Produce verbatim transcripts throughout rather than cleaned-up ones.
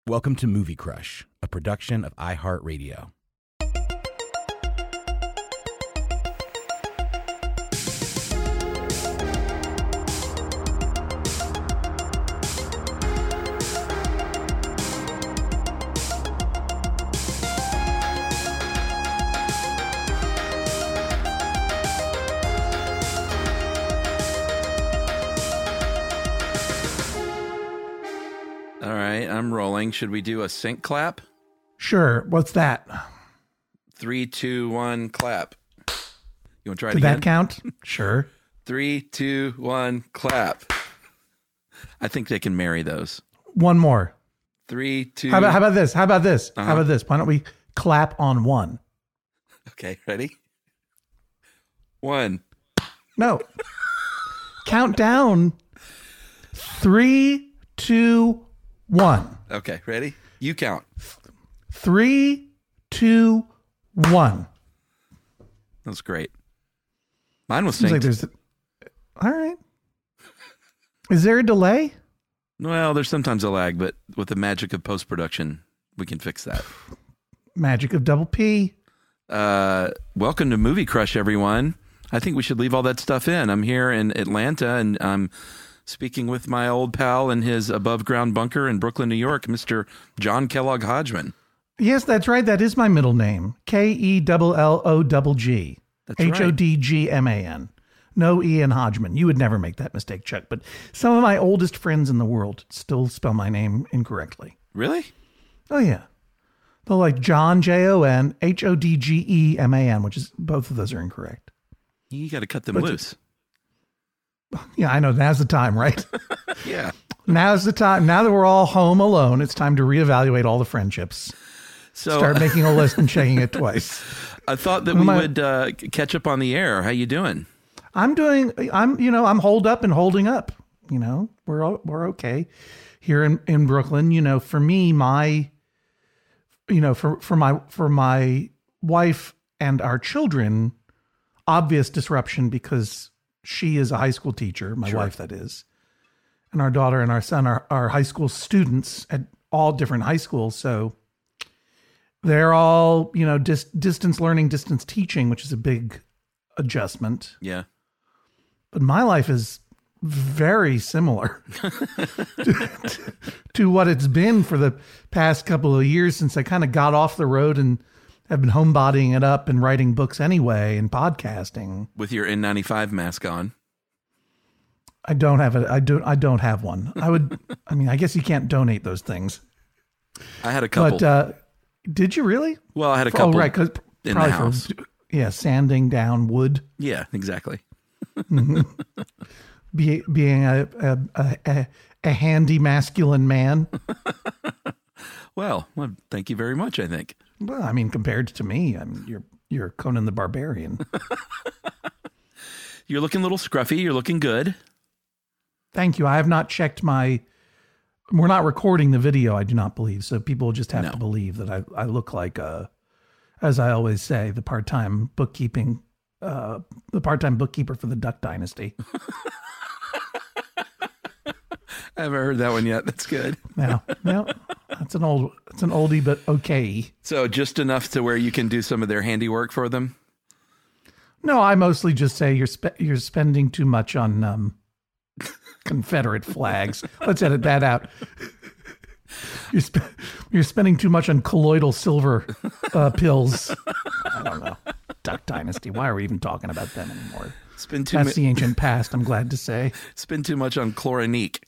Welcome to Movie Crush, a production of iHeartRadio. All right, I'm rolling. Should we do a sync clap? Sure. What's that? Three, two, one, clap. You want to try it Did again? that count? Sure. Three, two, one, clap. I think they can marry those. One more. Three, two. How about how about this? How about this? Uh-huh. How about this? Why don't we clap on one? Okay, ready? One. No. Count down. Three, two, one. Okay, ready? You count. Three, two, one. That's great. Mine was Seems synced. like there's. All right. Is there a delay? Well, there's sometimes a lag, but with the magic of post-production, we can fix that. Magic of double P. Uh, welcome to Movie Crush, everyone. I think we should leave all that stuff in. I'm here in Atlanta, and I'm speaking with my old pal in his above-ground bunker in Brooklyn, New York, Mister John Kellogg Hodgman. Yes, that's right. That is my middle name. K E L L O G G. That's right. H O D G M A N. No E in Hodgman. You would never make that mistake, Chuck. But some of my oldest friends in the world still spell my name incorrectly. Really? Oh, yeah. They're like John, J O N, H O D G E M A N, which is, both of those are incorrect. You got to cut them But- loose. Yeah, I know. Now's the time, right? Yeah. Now's the time. Now that we're all home alone, it's time to reevaluate all the friendships. So Start making a list and checking it twice. I thought that Who we am I- would uh, catch up on the air. How you doing? I'm doing, I'm, you know, I'm holed up and holding up, you know, we're, o- we're okay here in, in Brooklyn. You know, for me, my, you know, for, for my, for my wife and our children, obvious disruption because she is a high school teacher, my Sure. wife, that is, and our daughter and our son are, are high school students at all different high schools. So they're all, you know, dis- distance learning, distance teaching, which is a big adjustment. Yeah. But my life is very similar to, to what it's been for the past couple of years since I kind of got off the road and have been homebodying it up and writing books anyway and podcasting. With your N ninety-five mask on. I don't have a, I don't, I don't have one. I would, I mean, I guess you can't donate those things, I had a couple. but, uh, did you really? well, I had a Oh, couple right. Cause in the probably house. for, yeah, sanding down wood, Yeah, exactly. be, being a, a, a, a, a handy masculine man. Well, well, thank you very much, I think. Well, I mean, compared to me, I mean, you're you're Conan the Barbarian. You're looking a little scruffy. You're looking good. Thank you. I have not checked my. We're not recording the video, I do not believe. So people just have No. to believe that I, I look like, uh, as I always say, the part time bookkeeping, uh, the part time bookkeeper for the Duck Dynasty. I haven't heard that one yet. That's good. Now, no, that's an old, it's an oldie, but okay. So just enough to where you can do some of their handiwork for them. No, I mostly just say you're spe- you're spending too much on um, Confederate flags. Let's edit that out. You're sp- you're spending too much on colloidal silver uh, pills. I don't know. Duck Dynasty. Why are we even talking about them anymore? Spend too, That's mu- the ancient past, I'm glad to say. spend too much on chlorinique.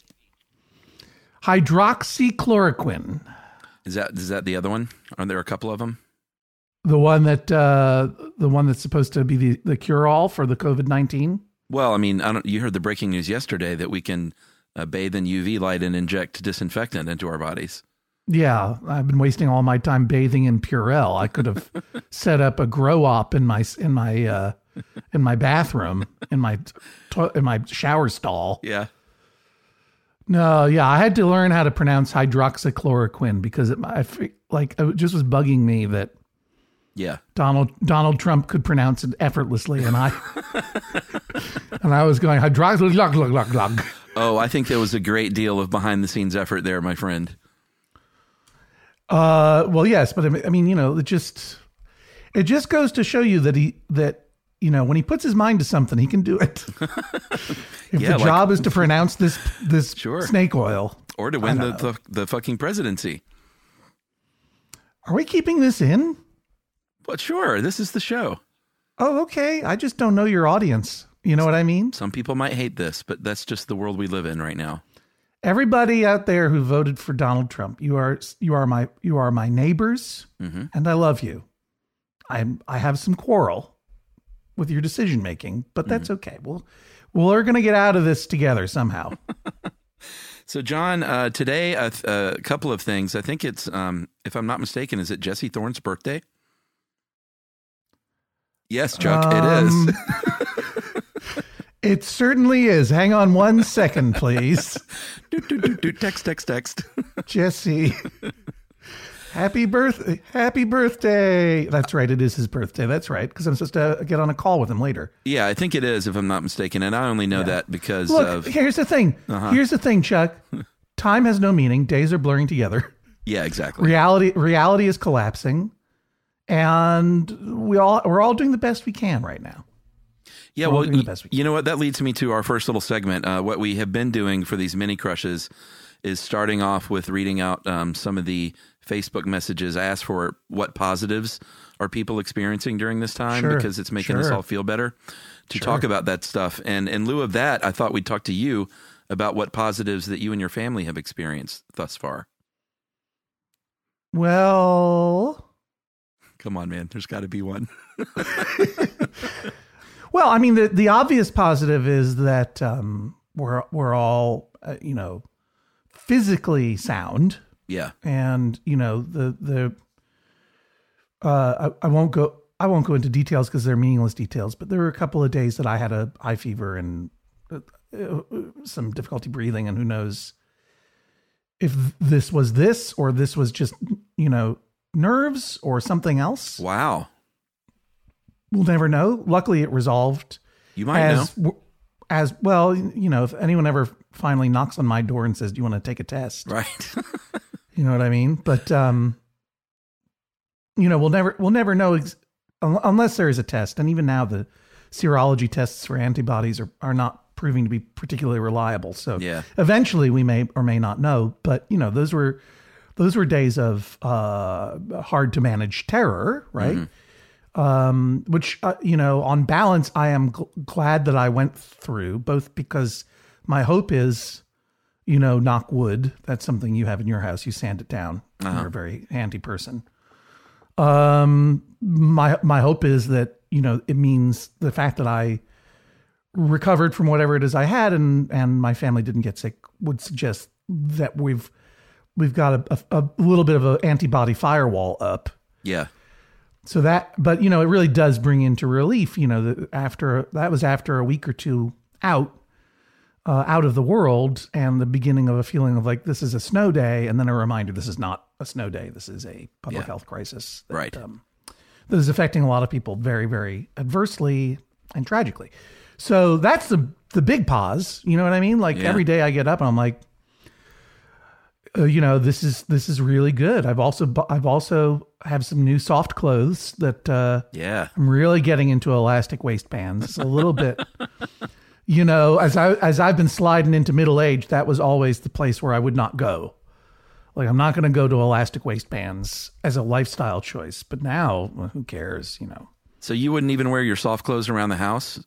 Hydroxychloroquine. Is that is that the other one? Are there a couple of them? The one that uh, the one that's supposed to be the, the cure-all for the COVID nineteen. Well, I mean, I don't. You heard the breaking news yesterday that we can uh, bathe in U V light and inject disinfectant into our bodies. Yeah, I've been wasting all my time bathing in Purell. I could have set up a grow op in my in my uh, in my bathroom in my to- in my shower stall. Yeah. No, yeah, I had to learn how to pronounce hydroxychloroquine because it I fe- like it just was bugging me that Yeah. Donald Donald Trump could pronounce it effortlessly, and I and I was going hydroxychloroquine. Oh, I think there was a great deal of behind the scenes effort there, my friend. Uh, well, yes, but I mean, I mean, you know, it just it just goes to show you that he that you know when he puts his mind to something, he can do it. If Yeah, the like- job is to pronounce this this Sure. snake oil, Or to I win the, don't know. the the fucking presidency. Are we keeping this in? But sure, this is the show. Oh, okay. I just don't know your audience. You know what I mean? Some people might hate this, but that's just the world we live in right now. Everybody out there who voted for Donald Trump, you are you are my you are my neighbors, Mm-hmm. and I love you. I'm I have some quarrel with your decision making, but Mm-hmm. that's okay. We'll we're gonna get out of this together somehow. So, John, uh, today a, th- a couple of things. I think it's, um, if I'm not mistaken, is it Jesse Thorne's birthday? Yes, Chuck, Um, it is. It certainly is. Hang on one second, please, do, do, do, do, text, text, text. Jesse. Happy birthday! Happy birthday! That's right. It is his birthday. That's right. Because I'm supposed to get on a call with him later. Yeah, I think it is, if I'm not mistaken. And I only know that because Look, of. here's the thing. Uh-huh. Here's the thing, Chuck. Time has no meaning. Days are blurring together. Yeah, exactly. Reality, reality is collapsing, and we all we're all doing the best we can right now. Yeah, We're all well, doing the y- best we you know what? That leads me to our first little segment. Uh, what we have been doing for these mini crushes is starting off with reading out um, some of the Facebook messages. I asked for what positives are people experiencing during this time Sure, because it's making us sure. all feel better to talk about that stuff. And in lieu of that, I thought we'd talk to you about what positives that you and your family have experienced thus far. Well, Come on, man. There's got to be one. well, I mean, the the obvious positive is that um, we're we're all uh, you know physically sound. Yeah. And you know the the uh I, I won't go I won't go into details because they're meaningless details, but there were a couple of days that I had a high fever and uh, uh, some difficulty breathing, and who knows if this was this or this was just you know nerves or something else. Wow. We'll never know. Luckily, it resolved You might know. as as well. You know, if anyone ever finally knocks on my door and says, "Do you want to take a test?" Right. You know what I mean? But, um, you know, we'll never, we'll never know ex- un- unless there is a test. And even now the serology tests for antibodies are, are not proving to be particularly reliable. So Yeah. eventually we may or may not know, but you know, those were, those were days of, uh, hard to manage terror, right? Um, which, uh, you know, on balance, I am gl- glad that I went through, both because my hope is, you know, knock wood. That's something you have in your house. You sand it down. Uh-huh. You're a very handy person. Um, my my hope is that you know it means the fact that I recovered from whatever it is I had, and and my family didn't get sick, would suggest that we've we've got a, a, a little bit of an antibody firewall up. Yeah. So that, but you know, it really does bring into relief. You know, that after that was after a week or two out. Uh, out of the world, and the beginning of a feeling of like this is a snow day, and then a reminder this is not a snow day. This is a public Yeah. health crisis that, Right. um, that is affecting a lot of people very, very adversely and tragically. So that's the the big pause. You know what I mean? Like Yeah. every day I get up and I'm like, uh, you know, this is this is really good. I've also bu- I've also have some new soft clothes that uh, Yeah. I'm really getting into elastic waistbands. It's a little bit. You know, as I as I've been sliding into middle age, that was always the place where I would not go. Like I'm not going to go to elastic waistbands as a lifestyle choice. But now, well, who cares? You know. So you wouldn't even wear your soft clothes around the house?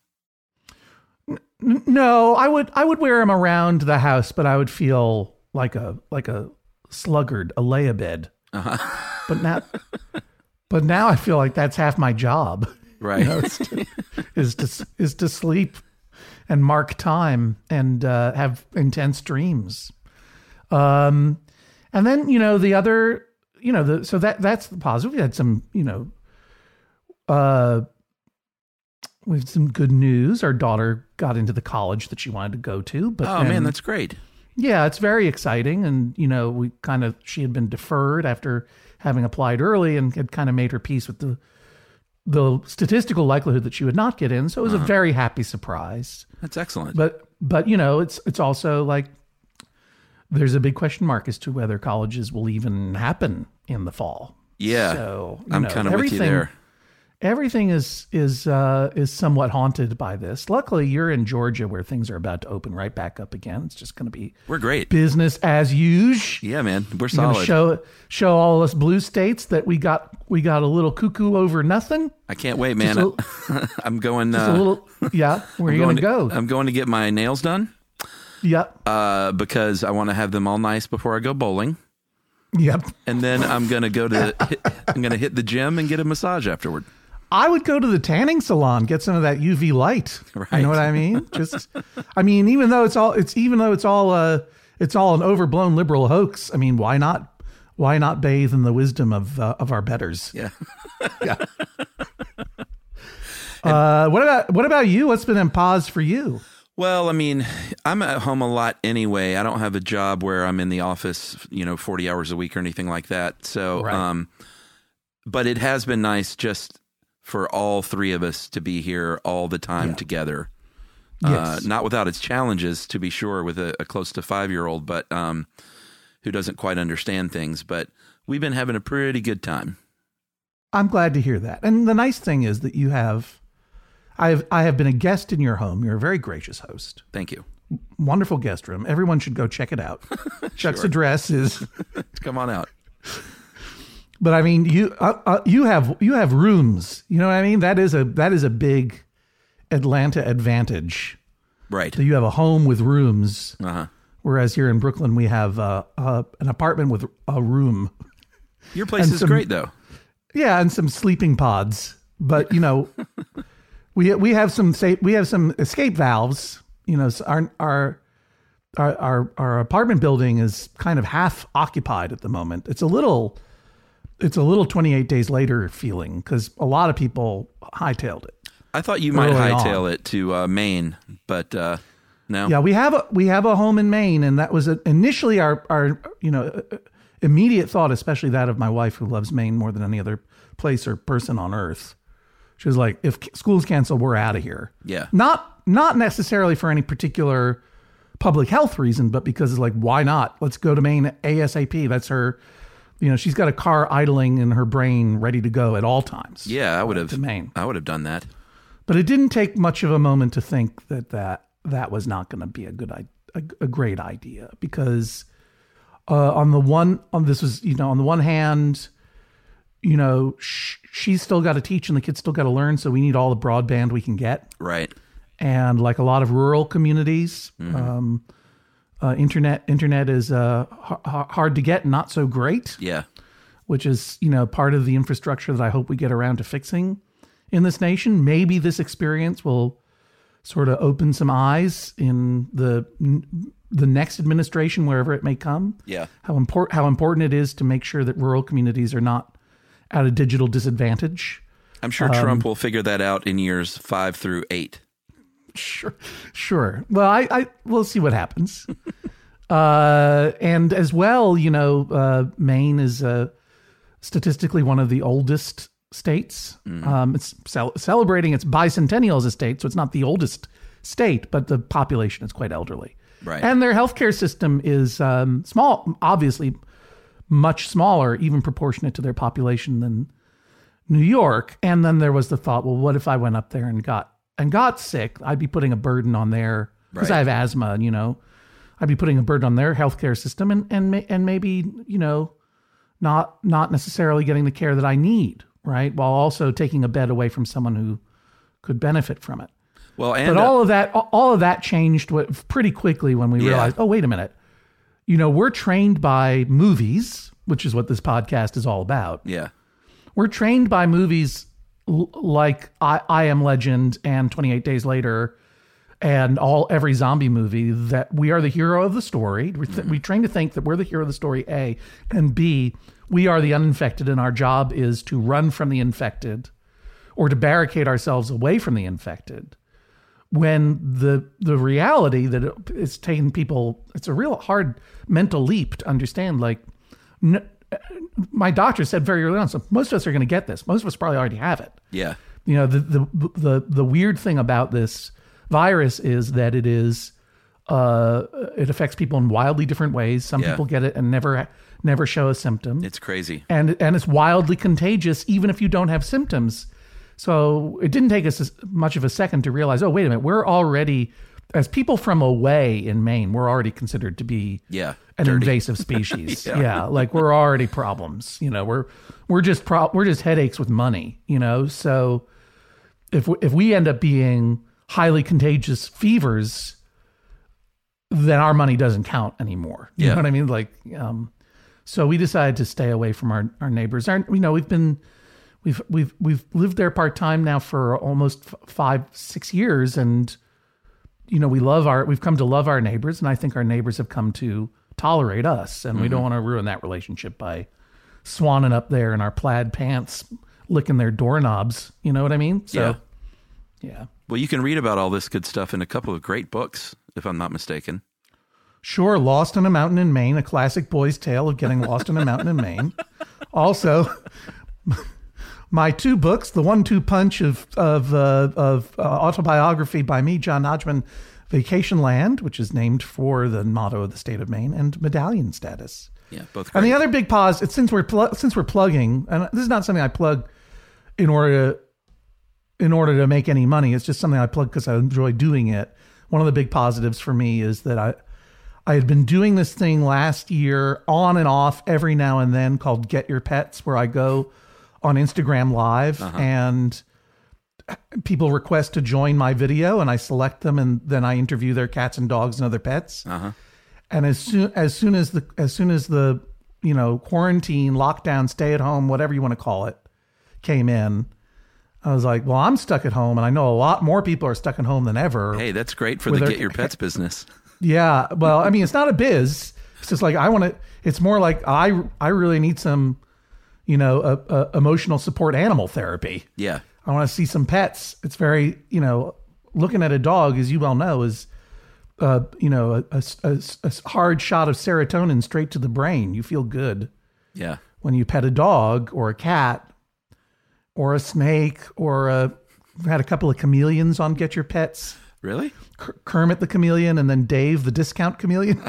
N- No, I would I would wear them around the house, but I would feel like a like a sluggard, a lay a bed. Uh-huh. But now, but now I feel like that's half my job. Right. You know, is, to, is to is to sleep and mark time and uh, have intense dreams. Um, and then you know the other, you know the so that that's the positive. We had some, you know, uh, we had some good news. Our daughter got into the college that she wanted to go to. But Oh, man, then- that's great. yeah, it's very exciting. And, you know, we kind of, she had been deferred after having applied early and had kind of made her peace with the the statistical likelihood that she would not get in. So it was a very happy surprise. That's excellent. But, but, you know, it's, it's also like, there's a big question mark as to whether colleges will even happen in the fall. Yeah, so, you I'm know, kind of with you there. Everything is is uh, is somewhat haunted by this. Luckily, you're in Georgia where things are about to open right back up again. It's just going to be We're great. business as usual. Yeah, man, we're You're gonna solid. show show all us blue states that we got we got a little cuckoo over nothing. I can't wait, man. Just a- I'm going. Just Uh, a little, yeah. Where are you going going to to go? I'm going to get my nails done Yep, uh, because I want to have them all nice before I go bowling, yep. and then I'm going to go to. hit, I'm going to hit the gym and get a massage afterward. I would go to the tanning salon, get some of that U V light. You Right. know what I mean? Just, I mean, even though it's all, it's even though it's all, uh, it's all an overblown liberal hoax. I mean, why not, why not bathe in the wisdom of uh, of our betters? Yeah. Yeah. uh, what about what about you? What's been in pause for you? Well, I mean, I'm at home a lot anyway. I don't have a job where I'm in the office, you know, forty hours a week or anything like that. So, Right. um, but it has been nice just for all three of us to be here all the time Yeah. together. Yes. Uh, not without its challenges, to be sure, with a, a close to five-year-old, but um, who doesn't quite understand things. But we've been having a pretty good time. I'm glad to hear that. And the nice thing is that you have, I have, I have been a guest in your home. You're a very gracious host. Thank you. Wonderful guest room. Everyone should go check it out. Chuck's address is, Come on out. but I mean, you, uh, uh, you have, you have rooms. You know what I mean? That is a, that is a big Atlanta advantage. Right. That you have a home with rooms, Uh-huh. whereas here in Brooklyn we have uh, uh, an apartment with a room. Your place And is some- great, though. Yeah, and some sleeping pods. But you know, we we have some sa- we have some escape valves. You know, so our our our our our apartment building is kind of half occupied at the moment. It's a little it's a little twenty-eight days later feeling because a lot of people hightailed it. I thought you might Early hightail on. it to uh, Maine, but uh, no. Yeah, we have a we have a home in Maine, and that was a, initially our our you know immediate thought, especially that of my wife who loves Maine more than any other place or person on earth. She was like, if school's canceled, we're out of here. Yeah. Not not necessarily for any particular public health reason, but because it's like, why not? Let's go to Maine ASAP. That's her, you know, she's got a car idling in her brain ready to go at all times. Yeah, I would have. To Maine. I would have done that. But it didn't take much of a moment to think that that, that was not going to be a good, i- a, a great idea because uh, on the one, on this was, you know, on the one hand, you know, sh- she's still got to teach and the kids still got to learn. So we need all the broadband we can get. Right. And like a lot of rural communities, um, uh, internet internet is uh, h- hard to get and not so great, Yeah. which is, you know, part of the infrastructure that I hope we get around to fixing in this nation. Maybe this experience will sort of open some eyes in the the next administration, wherever it may come. Yeah. How important how important it is to make sure that rural communities are not at a digital disadvantage. I'm sure Trump will figure that out in years five through eight. Sure, sure. Well, I, I we'll see what happens. uh, and as well, you know, uh, Maine is uh, statistically one of the oldest states. Um, it's cel- celebrating its bicentennial as a state, so it's not the oldest state, but the population is quite elderly. Right. And their healthcare system is um, small, obviously much smaller, even proportionate to their population than New York. And then there was the thought, well, what if I went up there and got and got sick? I'd be putting a burden on their, because Right. I have asthma, you know, I'd be putting a burden on their healthcare system and and ma- and maybe, you know, not not necessarily getting the care that I need, right? While also taking a bed away from someone who could benefit from it. Well, and But uh, all of that, all of that changed what- pretty quickly when we Yeah. realized, oh, wait a minute. You know, we're trained by movies, which is what this podcast is all about. yeah, We're trained by movies l- like I, I Am Legend and twenty-eight Days Later and all every zombie movie that we are the hero of the story. We, th- we train to think that we're the hero of the story, A, and B, we are the uninfected and our job is to run from the infected or to barricade ourselves away from the infected. When the the reality that it, it's taken people, it's a real hard mental leap to understand. Like, n- my doctor said very early on, so most of us are going to get this. Most of us probably already have it. yeah, You know, the the the the weird thing about this virus is that it is Uh, it affects people in wildly different ways. Some Yeah. people get it and never never show a symptom. It's crazy. and and it's wildly contagious even if you don't have symptoms. So it didn't take us as much of a second to realize, oh, wait a minute, we're already, as people from away in Maine, we're already considered to be Yeah. an dirty. invasive species. Yeah. yeah. Like we're already problems, you know, we're, we're just, pro- we're just headaches with money, you know? So if we, if we end up being highly contagious fevers, then our money doesn't count anymore. You Yeah. know what I mean? Like, um, so we decided to stay away from our, our neighbors. Our, you know, we've been, we've, we've, we've lived there part-time now for almost f- five, six years. And, you know, we love our, we've come to love our neighbors. And I think our neighbors have come to tolerate us. And we don't want to ruin that relationship by swanning up there in our plaid pants, licking their doorknobs. You know what I mean? So, yeah. Well, you can read about all this good stuff in a couple of great books, if I'm not mistaken. Sure, Lost in a Mountain in Maine, a classic boy's tale of getting lost in a mountain in Maine. Also, my two books, the one-two punch of of uh, of uh, autobiography by me, John Hodgman, Vacation Land, which is named for the motto of the state of Maine, and Medallion Status. Yeah, both And great. the other big pause, it's since we're pl- since we're plugging, and this is not something I plug in order to in order to make any money. It's just something I plug because I enjoy doing it. One of the big positives for me is that I I had been doing this thing last year on and off every now and then called Get Your Pets, where I go on Instagram Live and people request to join my video and I select them and then I interview their cats and dogs and other pets. Uh-huh. And as soon as soon as the as soon as the you know quarantine, lockdown, stay at home, whatever you want to call it, came in, I was like, well, I'm stuck at home, and I know a lot more people are stuck at home than ever. Hey, that's great for With the our- Get Your Pets business. Yeah, well, I mean, it's not a biz. It's just like I want to. It's more like I I really need some, you know, uh, uh, emotional support animal therapy. Yeah. I want to see some pets. It's very, you know, looking at a dog, as you well know, is, uh, you know, a, a, a, a hard shot of serotonin straight to the brain. You feel good Yeah. when you pet a dog or a cat or a snake or a. I've had a couple of chameleons on Get Your Pets. Really? Ker- Kermit the chameleon and then Dave the discount chameleon.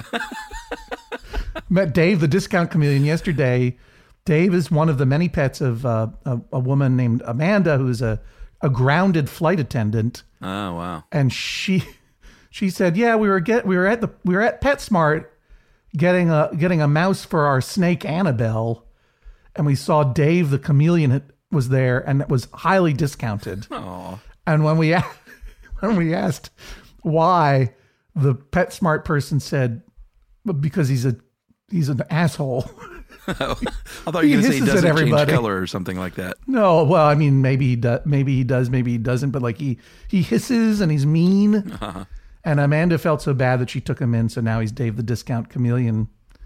Met Dave the discount chameleon yesterday. Dave is one of the many pets of uh, a, a woman named Amanda, who's a, a grounded flight attendant. Oh, wow. And she she said, "Yeah, we were get we were at the we were at PetSmart getting a getting a mouse for our snake Annabelle, and we saw Dave the chameleon had- was there, and it was highly discounted. Oh. And when we a- when we asked why, the PetSmart person said, because he's a he's an asshole." I thought He you were going to say he hisses at doesn't change everybody. color or something like that. No, well, I mean, maybe he does, maybe he does, maybe he doesn't, but like he he hisses and he's mean. Uh-huh. And Amanda felt so bad that she took him in, so now he's Dave the discount chameleon.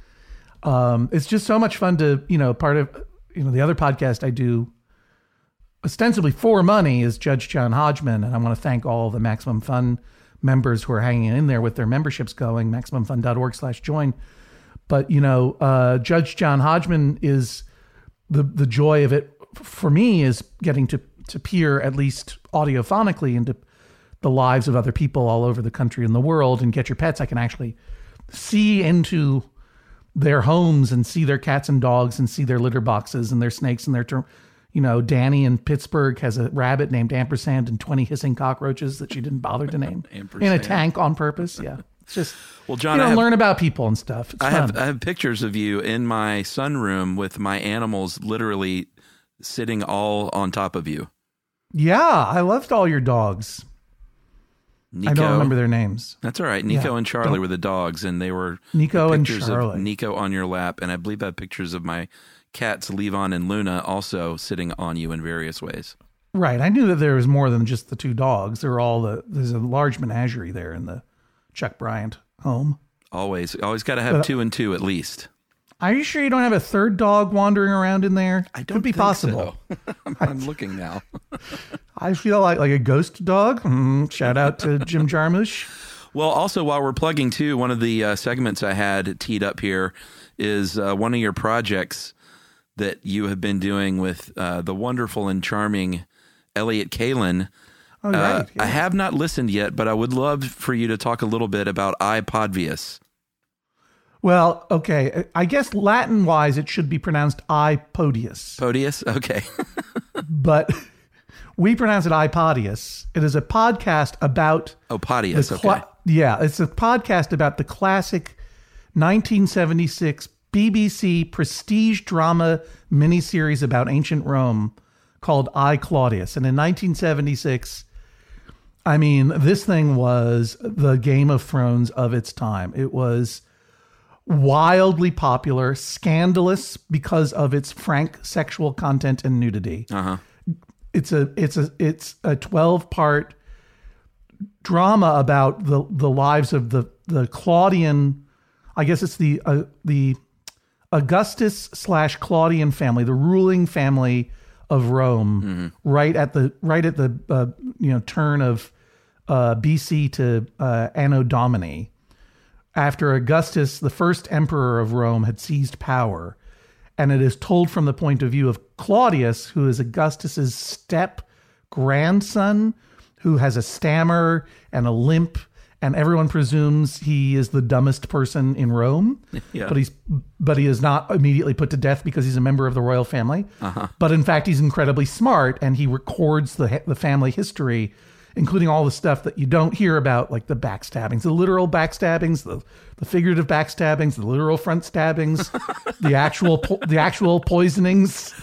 Um, it's just so much fun to, you know, part of, you know, the other podcast I do ostensibly for money is Judge John Hodgman, and I want to thank all the Maximum Fun members who are hanging in there with their memberships going, maximum fun dot org slash join. But, you know, uh, Judge John Hodgman is the the joy of it for me is getting to, to peer at least audiophonically into the lives of other people all over the country and the world. And Get Your Pets, I can actually see into their homes and see their cats and dogs and see their litter boxes and their snakes and their, ter- you know, Danny in Pittsburgh has a rabbit named Ampersand and twenty hissing cockroaches that she didn't bother to name in a Ampersand. tank on purpose. Yeah. It's just, Well, John, you know, I have, learn about people and stuff. It's I fun. have I have pictures of you in my sunroom with my animals literally sitting all on top of you. Yeah, I loved all your dogs. Nico, I don't remember their names. That's all right. Nico Yeah, and Charlie don't- were the dogs, and they were Nico the and pictures Charlie. of Nico on your lap, and I believe I have pictures of my cats, Levon and Luna, also sitting on you in various ways. Right. I knew that there was more than just the two dogs. There were all the, there's a large menagerie there in the Chuck Bryant home. Always, always got to have But- two and two at least. Are you sure you don't have a third dog wandering around in there? I don't Could be think possible. so. I'm, I'm looking now. I feel like like a ghost dog. Mm, shout out to Jim Jarmusch. Well, also while we're plugging too, one of the uh, segments I had teed up here is uh, one of your projects that you have been doing with uh, the wonderful and charming Elliot Kalin. Oh, right. Uh, yeah. I have not listened yet, but I would love for you to talk a little bit about iPodvius. Well, okay. I guess Latin-wise, it should be pronounced iPodius. Podius? Okay. But we pronounce it iPodius. It is a podcast about... Oh, Podius, the cla- okay. Yeah, it's a podcast about the classic nineteen seventy-six B B C prestige drama miniseries about ancient Rome called I, Claudius. And in nineteen seventy-six, I mean, this thing was the Game of Thrones of its time. It was wildly popular, scandalous because of its frank sexual content and nudity. Uh-huh. It's a it's a it's a twelve-part drama about the the lives of the the Claudian, I guess it's the uh, the Augustus slash Claudian family, the ruling family of Rome, mm-hmm. right at the right at the uh, you know turn of uh, B C to uh, Anno Domini, after Augustus, the first emperor of Rome, had seized power, and it is told from the point of view of Claudius, who is Augustus's step grandson, who has a stammer and a limp, and everyone presumes he is the dumbest person in Rome. Yeah. But he's but he is not immediately put to death because he's a member of the royal family. Uh-huh. But in fact, he's incredibly smart, and he records the the family history, including all the stuff that you don't hear about, like the backstabbings, the literal backstabbings, the, the figurative backstabbings, the literal front stabbings, the actual po- the actual poisonings.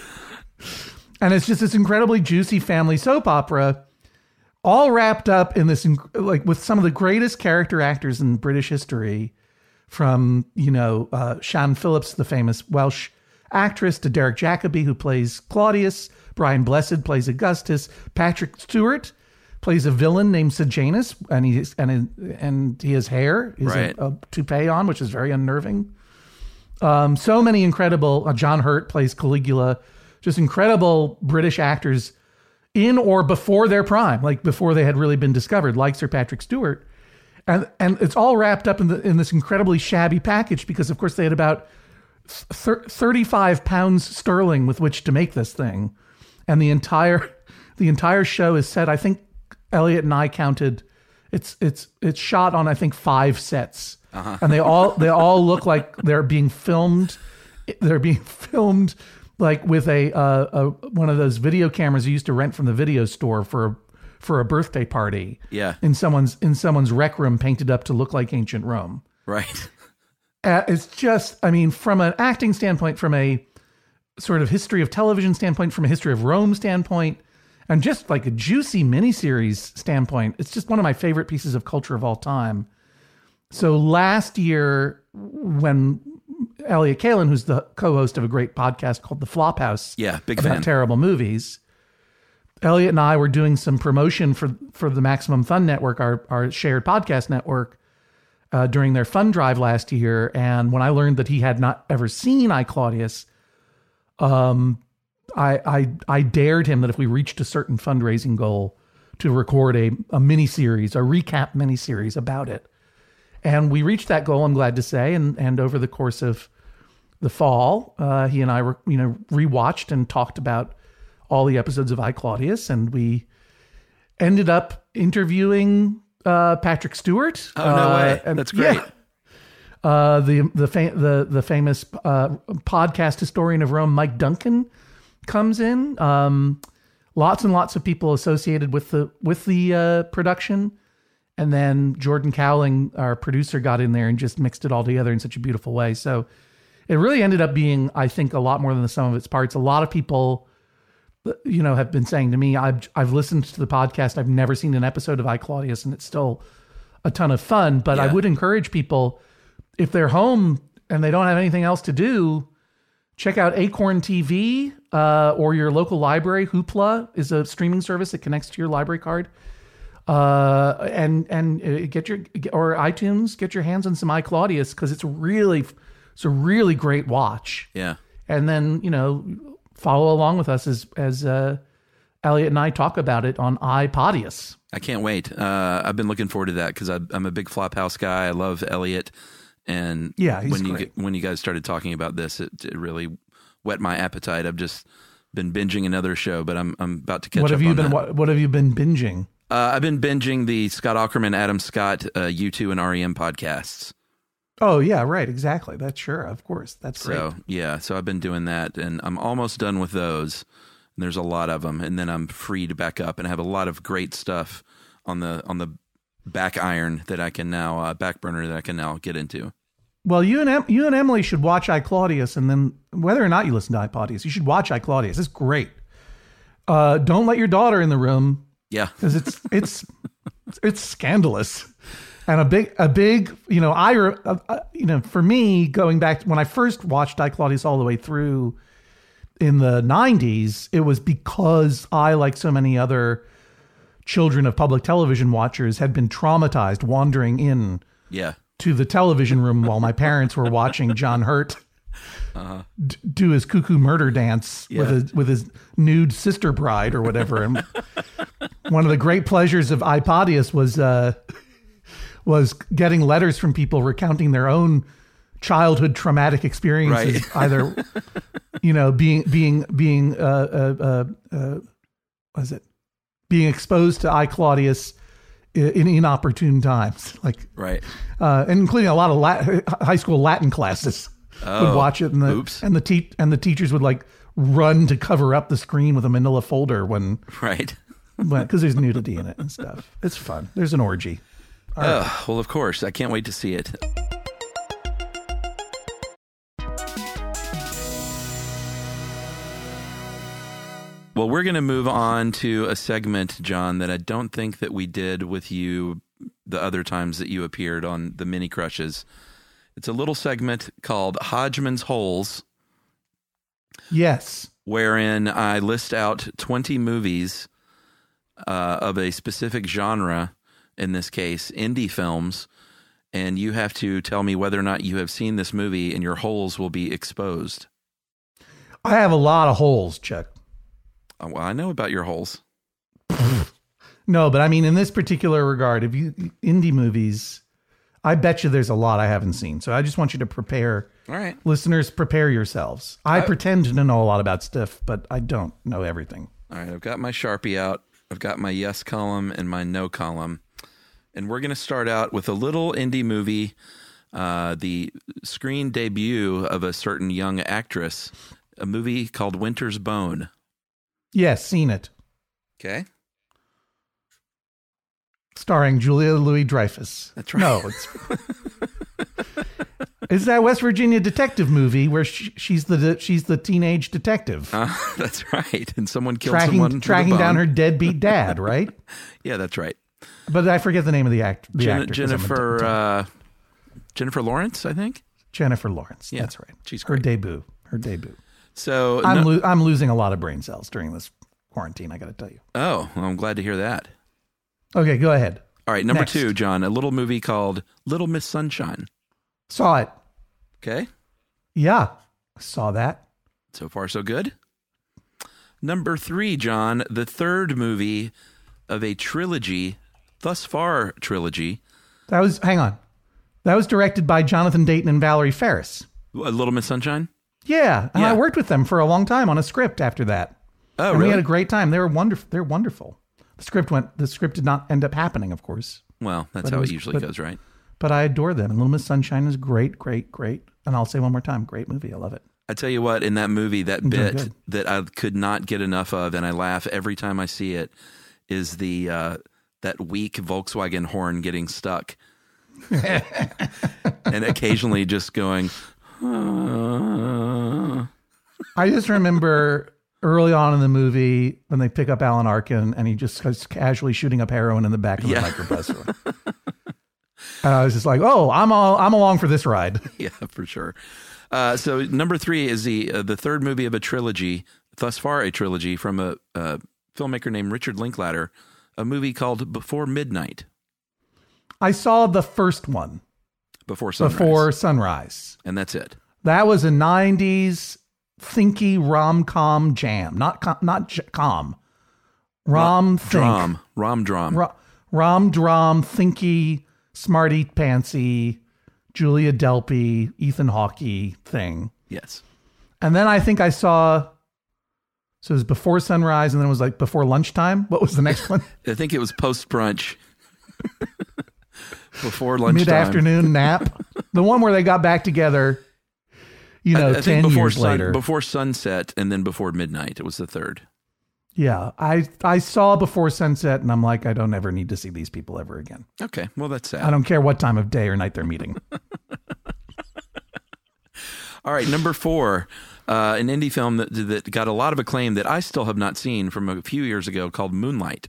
And it's just this incredibly juicy family soap opera, all wrapped up in this, like, with some of the greatest character actors in British history, from, you know, uh, Sian Phillips, the famous Welsh actress, to Derek Jacobi, who plays Claudius. Brian Blessed plays Augustus. Patrick Stewart plays a villain named Sejanus, and he and and he has hair, he has right. a, a toupee on, which is very unnerving. Um, so many incredible. Uh, John Hurt plays Caligula. Just incredible British actors in or before their prime, like before they had really been discovered, like Sir Patrick Stewart, and and it's all wrapped up in the in this incredibly shabby package because, of course, they had about th- thirty-five pounds sterling with which to make this thing, and the entire the entire show is set. I think Elliot and I counted. It's it's it's shot on I think five sets, uh-huh. and they all they all look like they're being filmed. They're being filmed like with a, uh, a one of those video cameras you used to rent from the video store for a, for a birthday party. Yeah, in someone's in someone's rec room, painted up to look like ancient Rome. Right. Uh, it's just, I mean, from an acting standpoint, from a sort of history of television standpoint, from a history of Rome standpoint, and just like a juicy miniseries standpoint, it's just one of my favorite pieces of culture of all time. So last year, when Elliot Kalin, who's the co-host of a great podcast called The Flophouse, yeah, big about fan. terrible movies, Elliot and I were doing some promotion for for the Maximum Fun Network, our our shared podcast network, uh, during their fund drive last year. And when I learned that he had not ever seen I, Claudius, um, I I I dared him that if we reached a certain fundraising goal, to record a a miniseries, a recap miniseries about it. And we reached that goal, I'm glad to say. And and over the course of the fall, uh, he and I were, you know, rewatched and talked about all the episodes of I, Claudius, and we ended up interviewing uh, Patrick Stewart. Oh, no uh, way! And, That's great. Yeah, uh, the the fa- the the famous uh, podcast historian of Rome, Mike Duncan, comes in. Um, lots and lots of people associated with the with the uh, production. And then Jordan Cowling, our producer, got in there and just mixed it all together in such a beautiful way. So it really ended up being, I think, a lot more than the sum of its parts. A lot of people, you know, have been saying to me, I've I've listened to the podcast. I've never seen an episode of I, Claudius, and it's still a ton of fun. But yeah. I would encourage people, if they're home and they don't have anything else to do, check out Acorn T V uh, or your local library. Hoopla is a streaming service that connects to your library card. Uh, and, and get your, or iTunes, get your hands on some I, Claudius, because it's really, it's a really great watch. Yeah. And then, you know, follow along with us as, as, uh, Elliot and I talk about it on iPodius. I can't wait. Uh, I've been looking forward to that because I'm a big Flophouse guy. I love Elliot. And yeah, he's when you great. get, when you guys started talking about this, it, it really whet my appetite. I've just been binging another show, but I'm, I'm about to catch what up have you on been, that. what, what have you been binging? Uh, I've been binging the Scott Aukerman, Adam Scott, uh, U two and R E M podcasts. Oh, yeah, right. Exactly. That's sure. Of course. That's great. So, yeah. So I've been doing that, and I'm almost done with those. And there's a lot of them. And then I'm free to back up and have a lot of great stuff on the on the back iron that I can now, uh, back burner that I can now get into. Well, you and em- you and Emily should watch I, Claudius, and then whether or not you listen to I, Claudius, you should watch I, Claudius. It's great. Uh, don't let your daughter in the room. Yeah. Because it's, it's, it's scandalous. And a big, a big, you know, I, uh, uh, you know, for me, going back when I first watched I, Claudius all the way through in the nineties, it was because I, like so many other children of public television watchers, had been traumatized wandering in Yeah. to the television room while my parents were watching John Hurt uh-huh. d- do his cuckoo murder dance Yeah. with his, with his nude sister bride or whatever. And one of the great pleasures of iPodius was, uh, was getting letters from people recounting their own childhood traumatic experiences, Right. either, you know, being, being, being, uh, uh, uh, uh, what is it? Being exposed to I, Claudius in, in inopportune times, like, Right. uh, and including a lot of Lat- high school Latin classes Oh, would watch it. And the, oops. and the te- and the teachers would like run to cover up the screen with a manila folder when, Right. when, cause there's nudity in it and stuff. It's fun. There's an orgy. Oh, well, of course. I can't wait to see it. Well, we're going to move on to a segment, John, that I don't think that we did with you the other times that you appeared on the Mini Crushes. It's a little segment called Hodgman's Holes, Yes. wherein I list out twenty movies uh, of a specific genre, in this case, indie films, and you have to tell me whether or not you have seen this movie, and your holes will be exposed. I have a lot of holes, Chuck. Oh, well, I know about your holes. No, but I mean, in this particular regard, if you indie movies, I bet you there's a lot I haven't seen. So I just want you to prepare. All right. Listeners, prepare yourselves. I, I pretend to know a lot about stuff, but I don't know everything. All right. I've got my Sharpie out. I've got my yes column and my no column. And we're going to start out with a little indie movie, uh, the screen debut of a certain young actress, a movie called Winter's Bone. Yes, seen it. Okay. Starring Julia Louis-Dreyfus. That's right. No, it's it's that West Virginia detective movie where she, she's the she's the teenage detective Uh, that's right. And someone killed tracking someone. with a tracking down bone. her deadbeat dad, right? Yeah, that's right. But I forget the name of the act. The Jen- actor, 'cause I'm a Jennifer d- d- uh, Jennifer Lawrence, I think. Jennifer Lawrence. Yeah, That's right. she's her great. debut. Her debut. So I'm no- lo- I'm losing a lot of brain cells during this quarantine. I got to tell you. oh, well, I'm glad to hear that. Okay, go ahead. All right, number Next. two, John, a little movie called Little Miss Sunshine. Saw it. Okay, Yeah, I saw that. so far so good. Number three, John, the third movie of a trilogy, thus far trilogy, That was. Hang on. That was directed by Jonathan Dayton and Valerie Ferris. A Little Miss Sunshine. Yeah, and Yeah. I worked with them for a long time on a script after that. Oh, and really? we had a great time. They were wonderful. They're wonderful. The script went. The script did not end up happening, of course. Well, that's But it how it, was- usually but- goes, right? But I adore them. And Little Miss Sunshine is great, great, great. And I'll say one more time, great movie. I love it. I tell you what, in that movie, that doing bit good. that I could not get enough of, and I laugh every time I see it, is the uh, that weak Volkswagen horn getting stuck, and occasionally just going. "Ah." I just remember early on in the movie when they pick up Alan Arkin and he just goes casually shooting up heroin in the back of Yeah. the microbus. And I was just like, "Oh, I'm all, I'm along for this ride." Yeah, for sure. Uh, so number three is the uh, the third movie of a trilogy, thus far a trilogy from a, a filmmaker named Richard Linklater, a movie called Before Midnight, I saw the first one Before Sunrise, before Sunrise. and that's it. That was a nineties thinky rom-com jam, not com, not j- com, rom think, Drum, rom drum. Ro- rom drum thinky, smarty pantsy, Julia Delpy, Ethan Hawke thing. Yes. And then I think I saw So it was before sunrise, and then it was like before lunchtime. What was the next one? I think it was post brunch. Before lunchtime. Mid-afternoon nap. The one where they got back together, you know, I, I ten think before years sun, later. Before sunset and then before midnight. It was the third. Yeah. I, I saw Before Sunset, and I'm like, I don't ever need to see these people ever again. Okay. Well, that's sad. I don't care what time of day or night they're meeting. All right. Number four, uh, an indie film that, that got a lot of acclaim that I still have not seen from a few years ago called Moonlight.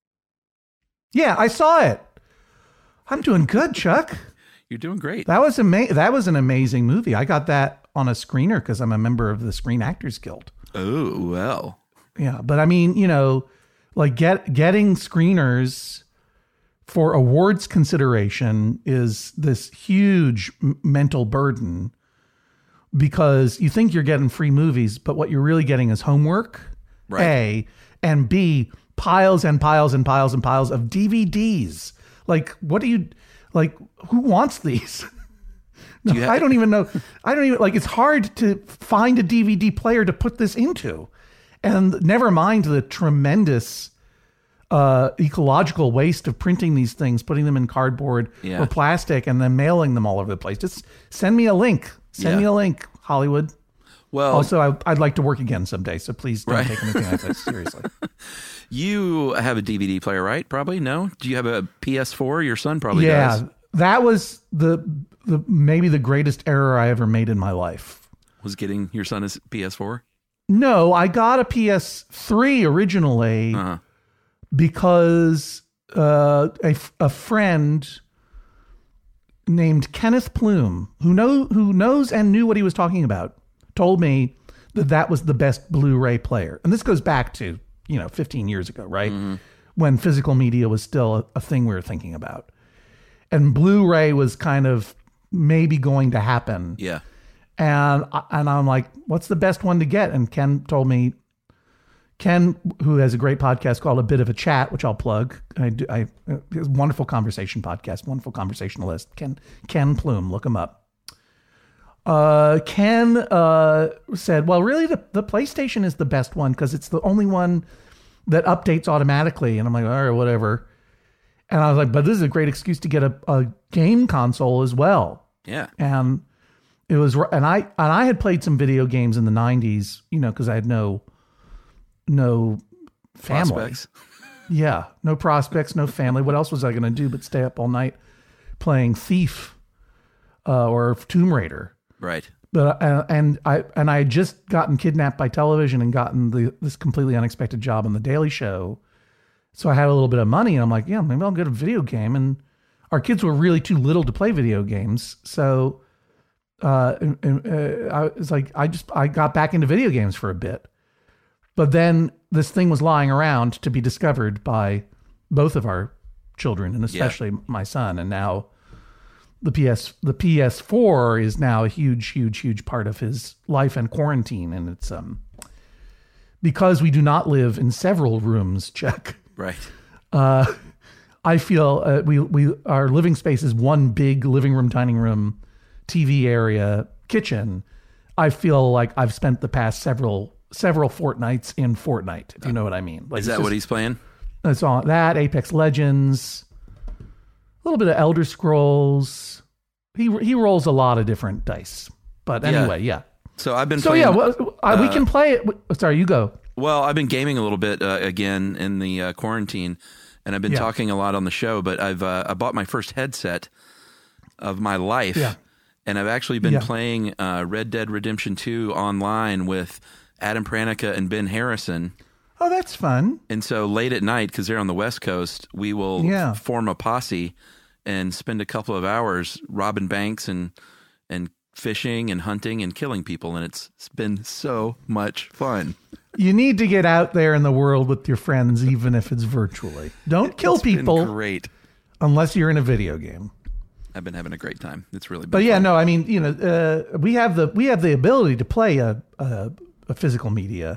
Yeah, I saw it. I'm doing good, Chuck. You're doing great. That was ama- That was an amazing movie. I got that on a screener because I'm a member of the Screen Actors Guild. Oh, well. Yeah, but I mean, you know, like get getting screeners for awards consideration is this huge m- mental burden because you think you're getting free movies, but what you're really getting is homework, Right. A, and B, piles and piles and piles and piles of D V Ds. Like, what do you, like, who wants these? No, Do you ha- I don't even know. I don't even, like, it's hard to find a D V D player to put this into. And never mind the tremendous uh, ecological waste of printing these things, putting them in cardboard Yeah. or plastic, and then mailing them all over the place. Just send me a link. Send Yeah. me a link, Hollywood. Well, Also, I, I'd like to work again someday, so please don't Right. take anything I say seriously. you have a D V D player, right? Probably. No? Do you have a P S four? Your son probably Yeah, does. that was the the maybe the greatest error I ever made in my life. Was getting your son a P S four? No, I got a P S three originally Uh-huh. because uh, a, a friend named Kenneth Plume, who know who knows and knew what he was talking about, told me that that was the best Blu-ray player. And this goes back to, you know, fifteen years ago, right? Mm-hmm. When physical media was still a, a thing we were thinking about. And Blu-ray was kind of maybe going to happen. Yeah. And I- and I'm like, what's the best one to get? And Ken told me, Ken, who has a great podcast called A Bit of a Chat, which I'll plug. I do, I it's a wonderful conversation podcast, wonderful conversationalist. Ken Ken Plume, look him up. Uh, Ken uh, said, well, really, the, the PlayStation is the best one because it's the only one that updates automatically. And I'm like, all right, whatever. And I was like, but this is a great excuse to get a, a game console as well. Yeah. And it was, and I, and I had played some video games in the nineties, you know, cause I had no, no family. Prospects. Yeah. No prospects, no family. What else was I going to do but stay up all night playing Thief, uh, or Tomb Raider? Right. But, uh, and I, and I had just gotten kidnapped by television and gotten the, this completely unexpected job on the Daily Show. So I had a little bit of money and I'm like, yeah, maybe I'll get a video game. And our kids were really too little to play video games. So, uh, and, and, uh, I was like, I just, I got back into video games for a bit, but then this thing was lying around to be discovered by both of our children and especially yeah. my son. And now the P S, the P S four is now a huge, huge, huge part of his life and quarantine. And it's, um, because we do not live in several rooms, Chuck. Right. Uh, I feel uh, we we our living space is one big living room, dining room, T V area, kitchen. I feel like I've spent the past several several fortnights in Fortnite, if you know what I mean. Like, Is that just, what he's playing? It's on that Apex Legends, a little bit of Elder Scrolls. He he rolls a lot of different dice, but anyway, yeah. yeah. So I've been. So playing, yeah, well, uh, we can play it. Sorry, you go. Well, I've been gaming a little bit uh, again in the uh, quarantine, and I've been Yeah. talking a lot on the show. But I've uh, I bought my first headset of my life, Yeah. and I've actually been Yeah. playing uh, Red Dead Redemption two online with Adam Pranica and Ben Harrison. Oh, that's fun. And so late at night, because they're on the West Coast, we will Yeah. f- form a posse and spend a couple of hours robbing banks and and fishing and hunting and killing people, and it's, it's been so much fun. You need to get out there in the world with your friends, even if it's virtually. Don't kill It's been people great. unless you're in a video game. I've been having a great time. It's really been But yeah, fun. no, I mean, you know, uh, we have the we have the ability to play a a, a physical media,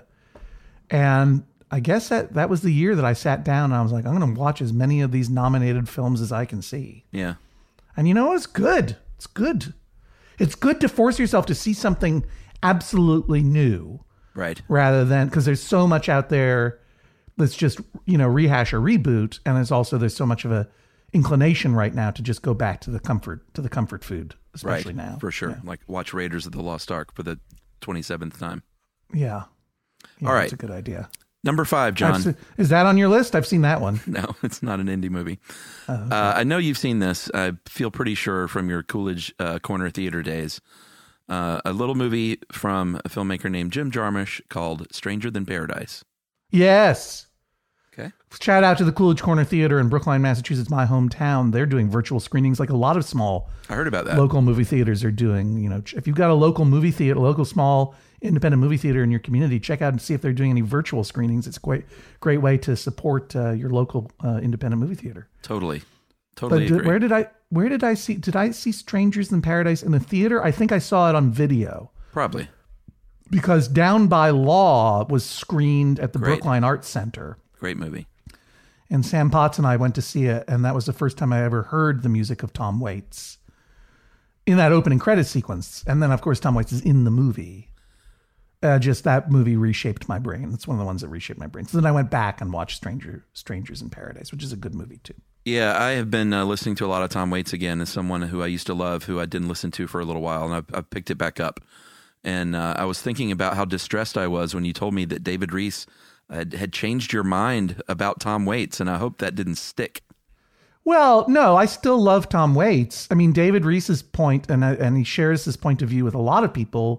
and I guess that that was the year that I sat down and I was like, I'm going to watch as many of these nominated films as I can see. Yeah. And you know, it's good. It's good. It's good to force yourself to see something absolutely new Right. Rather than, because there's so much out there that's just, you know, rehash or reboot. And there's also, there's so much of a inclination right now to just go back to the comfort, to the comfort food, especially right. now. For sure. Yeah. Like watch Raiders of the Lost Ark for the twenty-seventh time. Yeah. yeah All right. That's a good idea. Number five, John. Se- is that on your list? I've seen that one. No, it's not an indie movie. Oh, okay. uh, I know you've seen this. I feel pretty sure from your Coolidge uh, Corner Theater days. Uh, a little movie from a filmmaker named Jim Jarmusch called Stranger Than Paradise. Yes. Okay. Shout out to the Coolidge Corner Theater in Brookline, Massachusetts, my hometown. They're doing virtual screenings like a lot of small I heard about that. local movie theaters are doing. You know, if you've got a local movie theater, local small independent movie theater in your community, check out and see if they're doing any virtual screenings. It's a great, great way to support uh, your local uh, independent movie theater. Totally. Totally But did, agree. where did I where did I see did I see Strangers in Paradise in the theater? I think I saw it on video. Probably. Because Down by Law was screened at the Great. Brookline Arts Center. Great movie. And Sam Potts and I went to see it, and that was the first time I ever heard the music of Tom Waits in that opening credit sequence. And then, of course, Tom Waits is in the movie. Uh, just that movie reshaped my brain. It's one of the ones that reshaped my brain. So then I went back and watched Stranger Strangers in Paradise, which is a good movie too. Yeah, I have been uh, listening to a lot of Tom Waits again as someone who I used to love, who I didn't listen to for a little while, and I've, I've picked it back up. And uh, I was thinking about how distressed I was when you told me that David Reese had, had changed your mind about Tom Waits, and I hope that didn't stick. Well, no, I still love Tom Waits. I mean, David Reese's point, and uh, and he shares this point of view with a lot of people,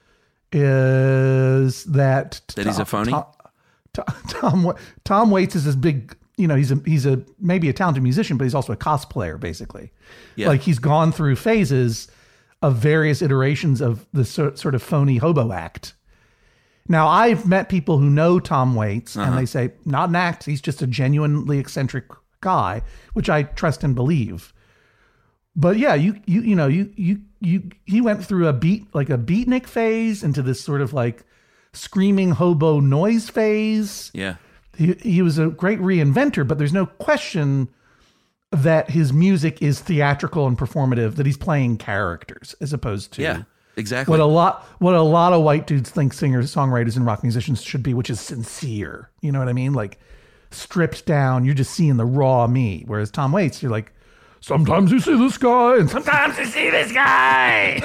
is that That he's a phony? Tom, Tom, Tom, Tom Waits is this big, you know, he's a he's a maybe a talented musician, but he's also a cosplayer, basically. Yeah. Like he's gone through phases of various iterations of the so, sort of phony hobo act. Now, I've met people who know Tom Waits, Uh-huh. and they say, not an act, he's just a genuinely eccentric guy, which I trust and believe. But yeah, you you you know, you you you he went through a beat like a beatnik phase into this sort of like screaming hobo noise phase. Yeah. He he was a great reinventor, but there's no question that his music is theatrical and performative, that he's playing characters as opposed to Yeah, exactly. what a lot what a lot of white dudes think singers, songwriters, and rock musicians should be, which is sincere. You know what I mean? Like stripped down, you're just seeing the raw me. Whereas Tom Waits, you're like, sometimes you see this guy, and sometimes you see this guy.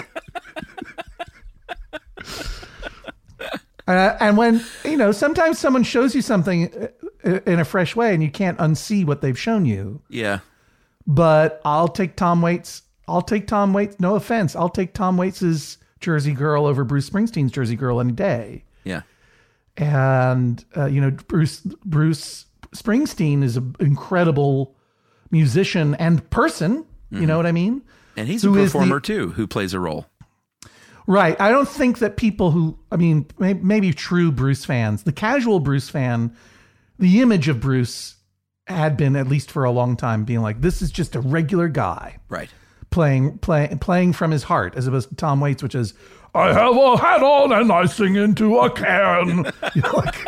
uh, and when, you know, sometimes someone shows you something in a fresh way and you can't unsee what they've shown you. Yeah. But I'll take Tom Waits. I'll take Tom Waits. No offense. I'll take Tom Waits's Jersey Girl over Bruce Springsteen's Jersey Girl any day. Yeah. And, uh, you know, Bruce, Bruce Springsteen is an incredible musician and person. You know what I mean? And he's Who a is the- performer too, who plays a role. Right. I don't think that people who, I mean, may, maybe true Bruce fans, the casual Bruce fan, the image of Bruce had been, at least for a long time, being like, this is just a regular guy Right. playing, play, playing from his heart, as opposed to Tom Waits, which is, I have a hat on and I sing into a can. You know, like,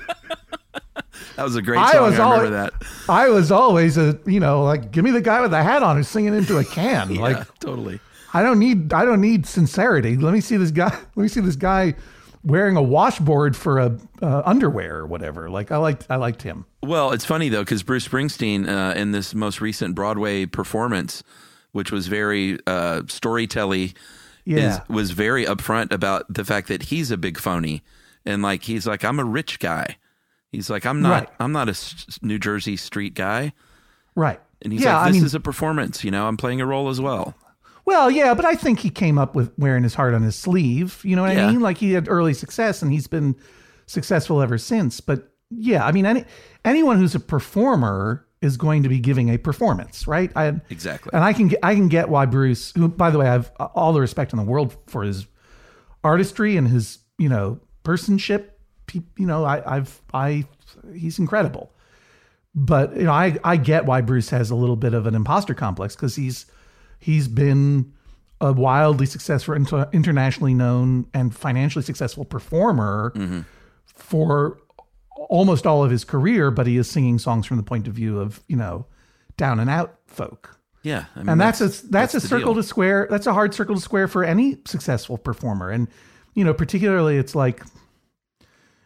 That was a great I song. I, was remember always- that. I was always a, you know, like, give me the guy with the hat on who's singing into a can. Yeah, Like, totally. I don't need I don't need sincerity. Let me see this guy. Let me see this guy wearing a washboard for a uh, underwear or whatever. Like I liked I liked him. Well, it's funny though, because Bruce Springsteen uh, in this most recent Broadway performance, which was very uh, storytelly, Yeah. is, was very upfront about the fact that he's a big phony, and like he's like, I'm a rich guy. He's like, I'm not. Right. I'm not a s- New Jersey street guy. Right. And he's yeah, like, this I mean, is a performance. You know, I'm playing a role as well. well, yeah, but I think he came up with wearing his heart on his sleeve. You know what Yeah. I mean? Like he had early success and he's been successful ever since. But yeah, I mean, any, anyone who's a performer is going to be giving a performance, right? I, Exactly. And I can get, I can get why Bruce, who, by the way, I have all the respect in the world for his artistry and his, you know, personship. Pe- You know, I, I've, I, he's incredible. But you know, I, I get why Bruce has a little bit of an imposter complex because he's, he's been a wildly successful, inter- internationally known, and financially successful performer for almost all of his career. But he is singing songs from the point of view of, you know, down and out folk. Yeah, I mean, And that's, a that's, a the circle deal. to square. That's a hard circle to square for any successful performer. And, you know, particularly it's like,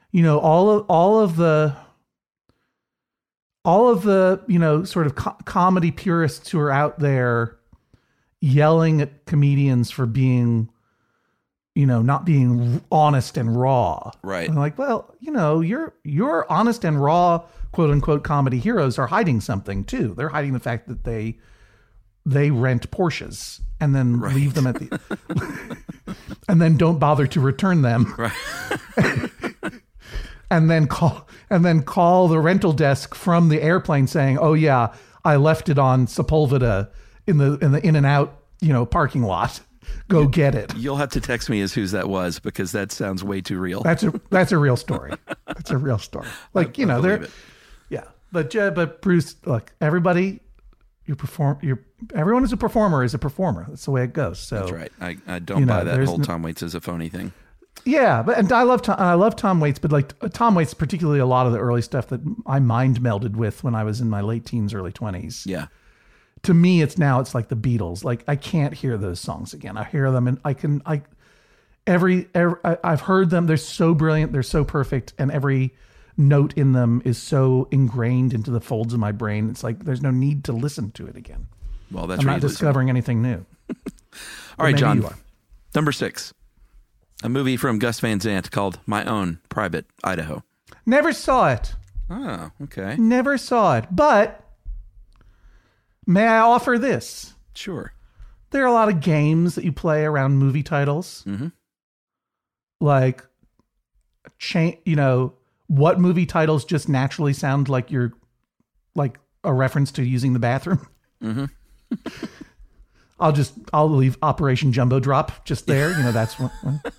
you know, all of all of the all of the, you know, sort of co- comedy purists who are out there yelling at comedians for being, you know, not being honest and raw. Right. And like, well, you know, your your honest and raw quote unquote comedy heroes are hiding something too. They're hiding the fact that they they rent Porsches and then right. leave them at the and then don't bother to return them. Right. and then call and then call the rental desk from the airplane saying, "Oh yeah, I left it on Sepulveda in the in the in and out, you know, parking lot. Go get it." You'll have to text me as whose that was, because that sounds way too real. That's a that's a real story. That's a real story. Like, I, you know, I they're it. yeah. But uh, but Bruce, look, everybody, you perform. You everyone who's a performer is a performer. That's the way it goes. So That's right. I, I don't you know, buy that there's whole no- Tom Waits is a phony thing. Yeah, but and I love Tom, I love Tom Waits, but like Tom Waits, particularly a lot of the early stuff that I mind melded with when I was in my late teens, early twenties. Yeah. To me, it's now it's like the Beatles. Like I can't hear those songs again. I hear them and I can I every, every I, I've heard them. They're so brilliant. They're so perfect, and every note in them is so ingrained into the folds of my brain. It's like there's no need to listen to it again. Well, that's I'm where not you lose discovering anything new. All right, maybe John. you are. Number six, a movie from Gus Van Sant called My Own Private Idaho. Never saw it. Oh, okay. Never saw it. But may I offer this? Sure. There are a lot of games that you play around movie titles. Mm-hmm. Like, cha- you know, what movie titles just naturally sound like you're like a reference to using the bathroom. Mm-hmm. I'll just, I'll leave Operation Jumbo Drop just there. You know, that's what.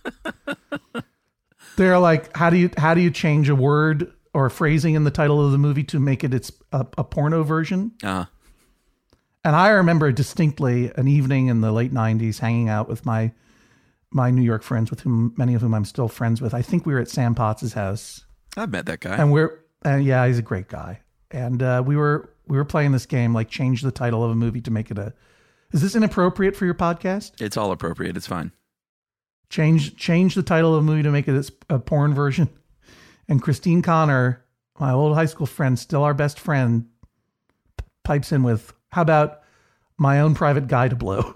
They're like, how do you, how do you change a word or phrasing in the title of the movie to make it its a, a porno version? Uh-huh. And I remember distinctly an evening in the late nineties hanging out with my my New York friends, with whom many of whom I'm still friends with. I think we were at Sam Potts' house. I've met that guy. And we're and yeah, he's a great guy. And uh, we were we were playing this game, like change the title of a movie to make it a. Is this inappropriate for your podcast? It's all appropriate. It's fine. Change change the title of a movie to make it a porn version. And Christine Connor, my old high school friend, still our best friend, pipes in with, "How about My Own Private Guy to Blow?"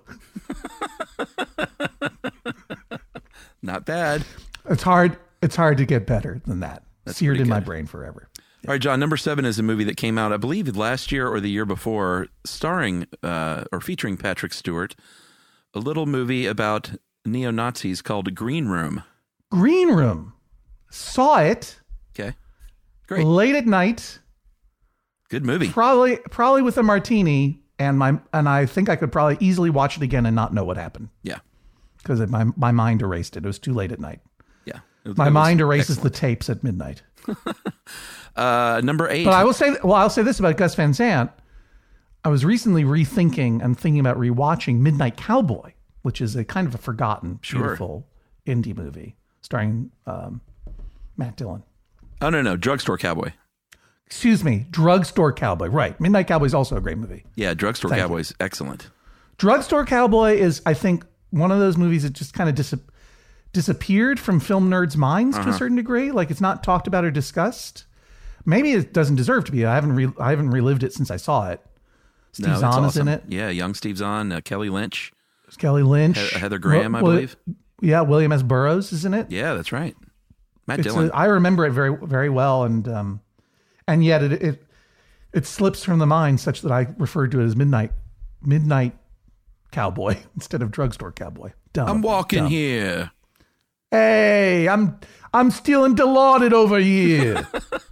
Not bad. It's hard. It's hard to get better than that. That's Seared pretty in my good. brain forever. All right, John, number seven is a movie that came out, I believe, last year or the year before, starring uh, or featuring Patrick Stewart. A little movie about neo-Nazis called Green Room. Green Room. Saw it Okay. Great. late at night, Good movie. probably probably with a martini, and my and I think I could probably easily watch it again and not know what happened Yeah. because my my mind erased it. It was too late at night. Yeah. It was- My it was mind erases excellent. the tapes at midnight. Uh, number eight. But I will say, well, I'll say this about Gus Van Sant. I was recently rethinking and thinking about rewatching Midnight Cowboy, which is a kind of a forgotten, Sure. beautiful indie movie starring um, Matt Dillon. oh, no, no. Drugstore Cowboy. Excuse me, Drugstore Cowboy. Right. Midnight Cowboy is also a great movie. Yeah, Drugstore Thank you. Cowboy is excellent. Drugstore Cowboy is, I think, one of those movies that just kind of dis- disappeared from film nerds' minds to a certain degree. Like, it's not talked about or discussed. Maybe it doesn't deserve to be. I haven't re- I haven't relived it since I saw it. Steve No, it's Zahn is in awesome. it. Yeah, young Steve Zahn, uh, Kelly Lynch, Kelly Lynch, He- Heather Graham, I Well- believe. Yeah, William S. Burroughs is in it. Yeah, that's right. Matt It's Dillon. a, I remember it very very well, and um, and yet it, it it slips from the mind such that I referred to it as Midnight Midnight Cowboy instead of Drugstore Cowboy. Dumb. I'm walking dumb. here. Hey, I'm I'm stealing Dilaudid over here.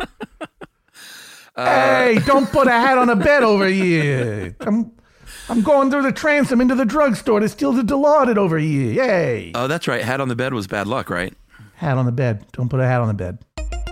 Hey, don't put a hat on a bed over here. I'm I'm going through the transom into the drugstore to steal the Dilaudid over here. Yay. Oh, that's right. Hat on the bed was bad luck, right? Hat on the bed. Don't put a hat on the bed.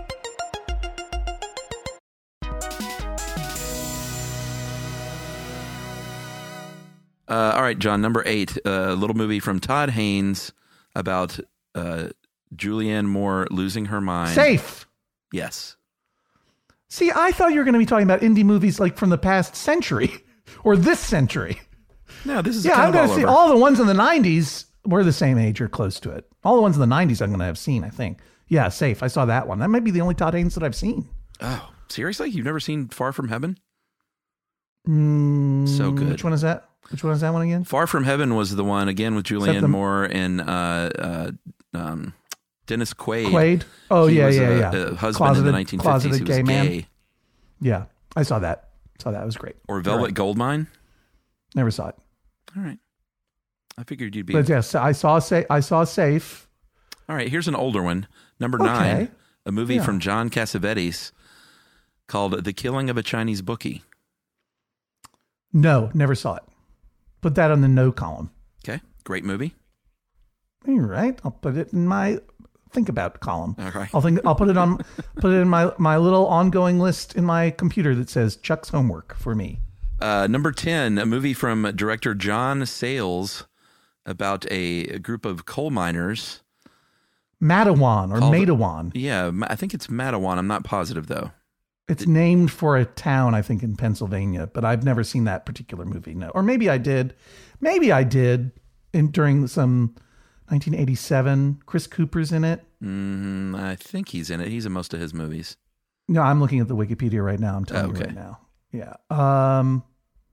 Uh, all right, John, number eight, a little movie from Todd Haynes about uh, Julianne Moore losing her mind. Safe. Yes. See, I thought you were going to be talking about indie movies like from the past century or this century. No, this is Yeah, kind I'm of going all to see over. all the ones in the nineties. We're the same age or close to it. All the ones in the nineties I'm going to have seen, I think. Yeah, Safe. I saw that one. That might be the only Todd Haynes that I've seen. Oh, seriously? You've never seen Far From Heaven? Mm, So good. Which one is that? Which one is that one again? Far From Heaven was the one, again, with Julianne the- Moore and uh, uh, um, Dennis Quaid. Quaid? Oh, He yeah, was yeah, a, yeah. a husband Closeted- in the nineteen fifties. closeted He was gay gay. man. Yeah, I saw that. Saw that. It was great. Or Velvet Right. Goldmine. Never saw it. All right. I figured you'd be. But yes, I saw Sa- I saw Safe. All right, here's an older one. Number Okay. nine, a movie Yeah. from John Cassavetes called The Killing of a Chinese Bookie. No, never saw it. Put that on the no column. Okay, great movie. All right, I'll put it in my think about column. All right. I'll think I'll put it on put it in my my little ongoing list in my computer that says Chuck's homework for me. Uh, number ten, a movie from director John Sayles about a, a group of coal miners. Matawan or Called- Matawan. Yeah, Ma- I think it's Matawan. I'm not positive, though. It's named for a town, I think, in Pennsylvania, but I've never seen that particular movie. No, or maybe I did. Maybe I did in during some nineteen eighty-seven. Chris Cooper's in it. Mm, I think he's in it. He's in most of his movies. No, I'm looking at the Wikipedia right now. I'm telling Okay. you right now. Yeah. Um.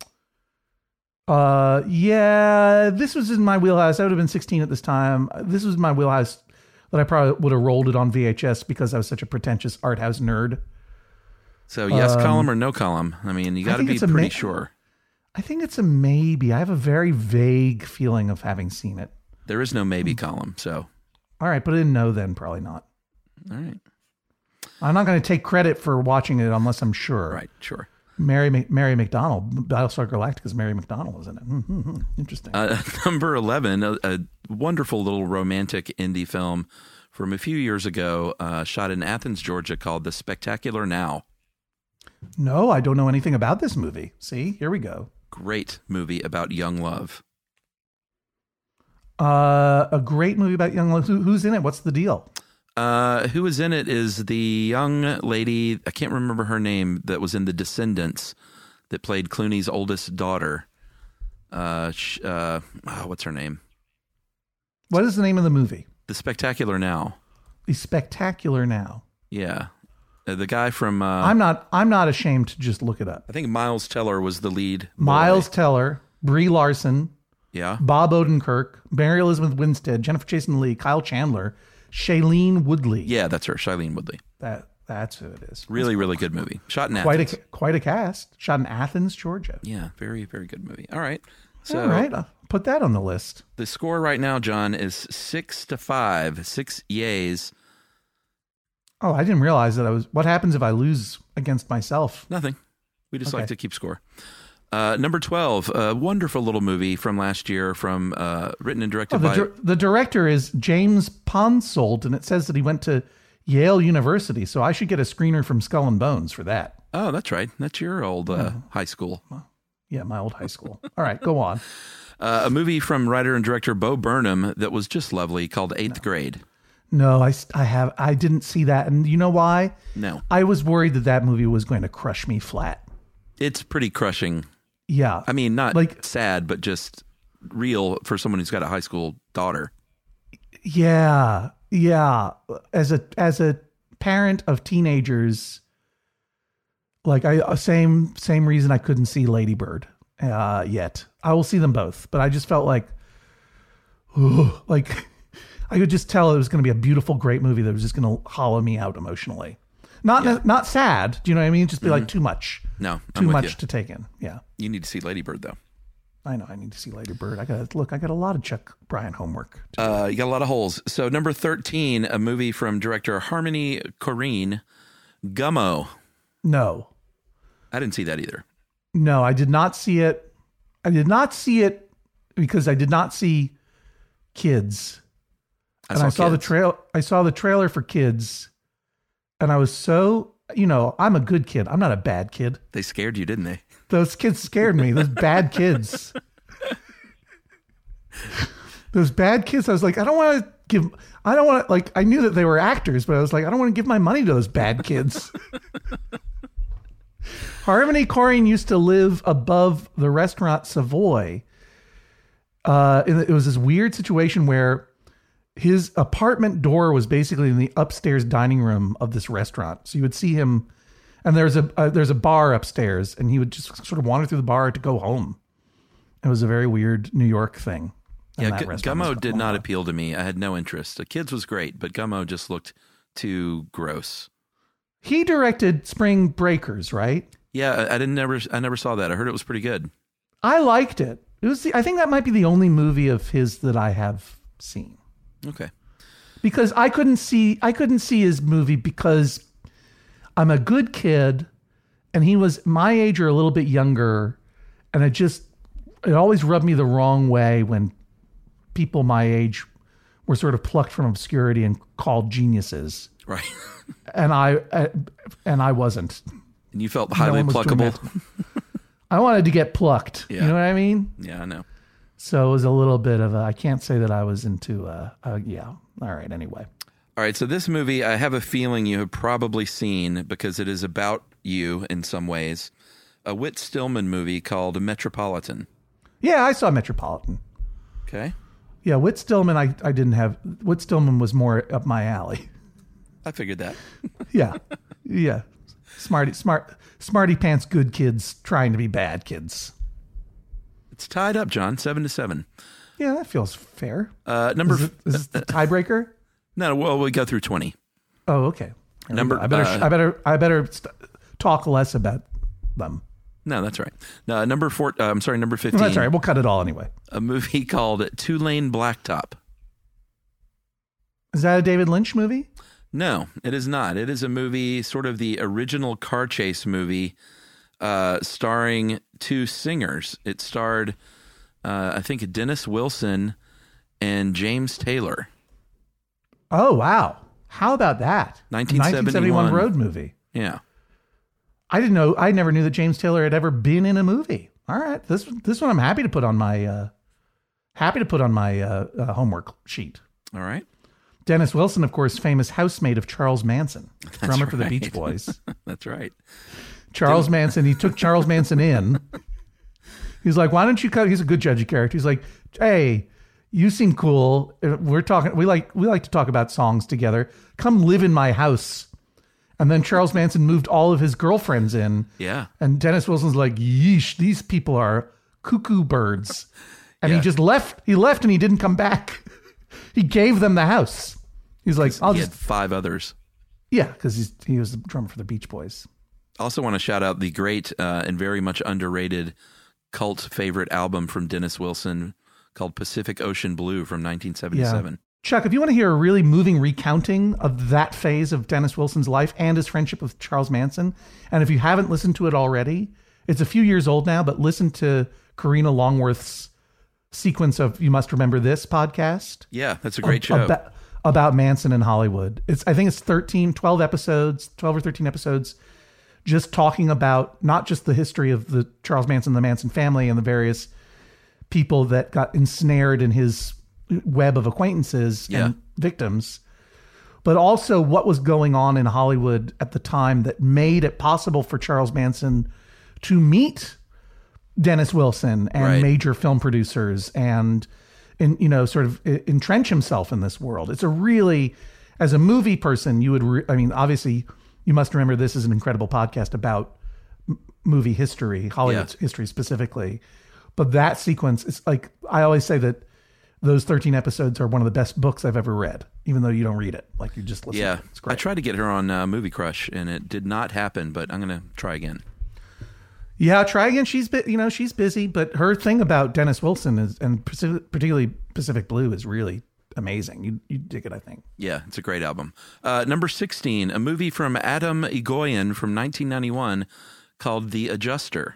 Uh. Yeah. This was in my wheelhouse. I would have been sixteen at this time. This was my wheelhouse that I probably would have rolled it on V H S because I was such a pretentious art house nerd. So yes Um, column or no column? I mean, you got to think be it's a pretty ma- sure. I think it's a maybe. I have a very vague feeling of having seen it. There is no maybe Hmm. column. So, All right, but I didn't know then. Probably not. all right. I'm not going to take credit for watching it unless I'm sure. Right, sure. Mary Mc- Mary McDonald, Battlestar Galactica's Mary McDonald was in it. Mm-hmm. Interesting. Uh, number eleven, a, a wonderful little romantic indie film from a few years ago, uh, shot in Athens, Georgia, called The Spectacular Now. No, I don't know anything about this movie. See, here we go. Great movie about young love. Uh, a great movie about young love. Who, who's in it? What's the deal? Uh, who is in it is the young lady, I can't remember her name, that was in The Descendants, that played Clooney's oldest daughter. Uh, sh- uh, oh, what's her name? What is the name of the movie? The Spectacular Now. The Spectacular Now. Yeah. Uh, the guy from, uh, I'm not. I'm not ashamed to just look it up. I think Miles Teller was the lead. boy. Miles Teller, Brie Larson, Yeah. Bob Odenkirk, Mary Elizabeth Winstead, Jennifer Jason Leigh, Kyle Chandler, Shailene Woodley. Yeah, that's her, Shailene Woodley. That that's who it is. Really, really good movie. Shot in Quite Athens. a quite a cast. Shot in Athens, Georgia. Yeah, very, very good movie. All right. So All right, I'll put that on the list. the score right now, John, is six to five. Six yays. Oh, I didn't realize that I was. What happens if I lose against myself? Nothing. We just Okay. like to keep score. Uh, number twelve, a wonderful little movie from last year, from uh, written and directed Oh, the, by. dir- the director is James Ponsoldt, and it says that he went to Yale University, so I should get a screener from Skull and Bones for that. Oh, that's right. That's your old uh, high school. Yeah, my old high school. All right, go on. Uh, a movie from writer and director Bo Burnham that was just lovely, called Eighth Grade. No, I, I have I didn't see that, and you know why? No, I was worried that that movie was going to crush me flat. it's pretty crushing. Yeah, I mean, not Like- sad, but just real for someone who's got a high school daughter. yeah, yeah. As a as a parent of teenagers, like I same same reason I couldn't see Lady Bird uh, yet. I will see them both, but I just felt like, ooh, like I could just tell it was going to be a beautiful, great movie that was just going to hollow me out emotionally. Not Yeah. not sad. Do you know what I mean? Just be like too much, No, too I'm with much you. to take in. Yeah. You need to see Lady Bird, though. I know. I need to see Lady Bird. I got to look. I got a lot of Chuck Bryan homework. to do. Uh, you got a lot of holes. So number thirteen, a movie from director Harmony Korine, Gummo. No, I didn't see that either. no, I did not see it. I did not see it because I did not see Kids, I and I saw the Kids. trail. I saw the trailer for Kids, and I was so. You know, I'm a good kid. I'm not a bad kid. They scared you, didn't they? Those kids scared me. Those bad kids. Those bad kids. I was like, I don't want to give. I don't want to like. I knew that they were actors, but I was like, I don't want to give my money to those bad kids. Harmony Korine used to live above the restaurant Savoy. Uh, and it was this weird situation where his apartment door was basically in the upstairs dining room of this restaurant. So you would see him, and there's a uh, there's a bar upstairs, and he would just sort of wander through the bar to go home. It was a very weird New York thing. Yeah, G- Gummo did not appeal to me. I had no interest. The Kids was great, but Gummo just looked too gross. He directed Spring Breakers, right? Yeah, I, I didn't never I never saw that. I heard it was pretty good. I liked it. It was the, I think that might be the only movie of his that I have seen. Okay. Because I couldn't see I couldn't see his movie because I'm a good kid and he was my age or a little bit younger, and it just it always rubbed me the wrong way when people my age were sort of plucked from obscurity and called geniuses. Right. And I uh, and I wasn't. And you felt highly no pluckable. I wanted to get plucked. Yeah. You know what I mean? Yeah, I know. So it was a little bit of a, I can't say that I was into, uh, uh, yeah. All right. Anyway. All right. So this movie, I have a feeling you have probably seen because it is about you in some ways. A Whit Stillman movie called Metropolitan. Yeah, I saw Metropolitan. Okay. Yeah, Whit Stillman, I, I didn't have, Whit Stillman was more up my alley. I figured that. Yeah. Yeah. Smarty, smart, smarty pants, good kids trying to be bad kids. It's tied up, John, seven to seven. Yeah, that feels fair. Uh, number is, it, is this the tiebreaker? No, well, we go through twenty. Oh, okay. There Number, I better, uh, I better, I better st- talk less about them. No, that's right. No, number four. Uh, I'm sorry, number fifteen. That's all right. We'll cut it all anyway. A movie called Two Lane Blacktop. Is that a David Lynch movie? No, it is not. It is a movie, sort of the original car chase movie, uh, starring two singers. It starred, uh, I think, Dennis Wilson and James Taylor. Oh, wow. How about that? nineteen seventy-one road movie. Yeah. I didn't know. I never knew that James Taylor had ever been in a movie. All right. This this one I'm happy to put on my uh, happy to put on my uh, uh, homework sheet. All right. Dennis Wilson, of course, famous housemate of Charles Manson, That's drummer right. for the Beach Boys. That's right. Charles Didn't- Manson, he took Charles Manson in. He's like, why don't you cut? He's a good judge of character. He's like, hey, you seem cool. We're talking. We like we like to talk about songs together. Come live in my house. And then Charles Manson moved all of his girlfriends in. Yeah. And Dennis Wilson's like, yeesh, these people are cuckoo birds. And Yeah. he just left. He left and he didn't come back. He gave them the house. He's like, I'll he just, had five others. yeah, because he was the drummer for the Beach Boys. Also want to shout out the great uh, and very much underrated cult favorite album from Dennis Wilson called Pacific Ocean Blue from nineteen seventy-seven. Yeah. Chuck, if you want to hear a really moving recounting of that phase of Dennis Wilson's life and his friendship with Charles Manson, and if you haven't listened to it already, it's a few years old now, but listen to Karina Longworth's sequence of You Must Remember This podcast. Yeah, that's a great ab- show. About, about Manson in Hollywood. It's I think it's thirteen, twelve episodes, twelve or thirteen episodes, just talking about not just the history of the Charles Manson, the Manson family, and the various people that got ensnared in his web of acquaintances Yeah. and victims, but also what was going on in Hollywood at the time that made it possible for Charles Manson to meet Dennis Wilson and Right. major film producers and, in, you know, sort of entrench himself in this world. It's a really, as a movie person, you would, re- I mean, obviously You Must Remember This is an incredible podcast about m- movie history, Hollywood Yeah. history specifically. But that sequence is like, I always say that those thirteen episodes are one of the best books I've ever read, even though you don't read it. Like you just listen Yeah, to it. It's I great. tried to get her on uh, Movie Crush, and it did not happen. But I'm going to try again. Yeah, try again. She's bu- you know, she's busy, but her thing about Dennis Wilson is, and Pacific, particularly Pacific Blue, is really amazing. You you dig it, I think. Yeah, it's a great album. Uh, number sixteen, a movie from Adam Egoyan from nineteen ninety-one called The Adjuster.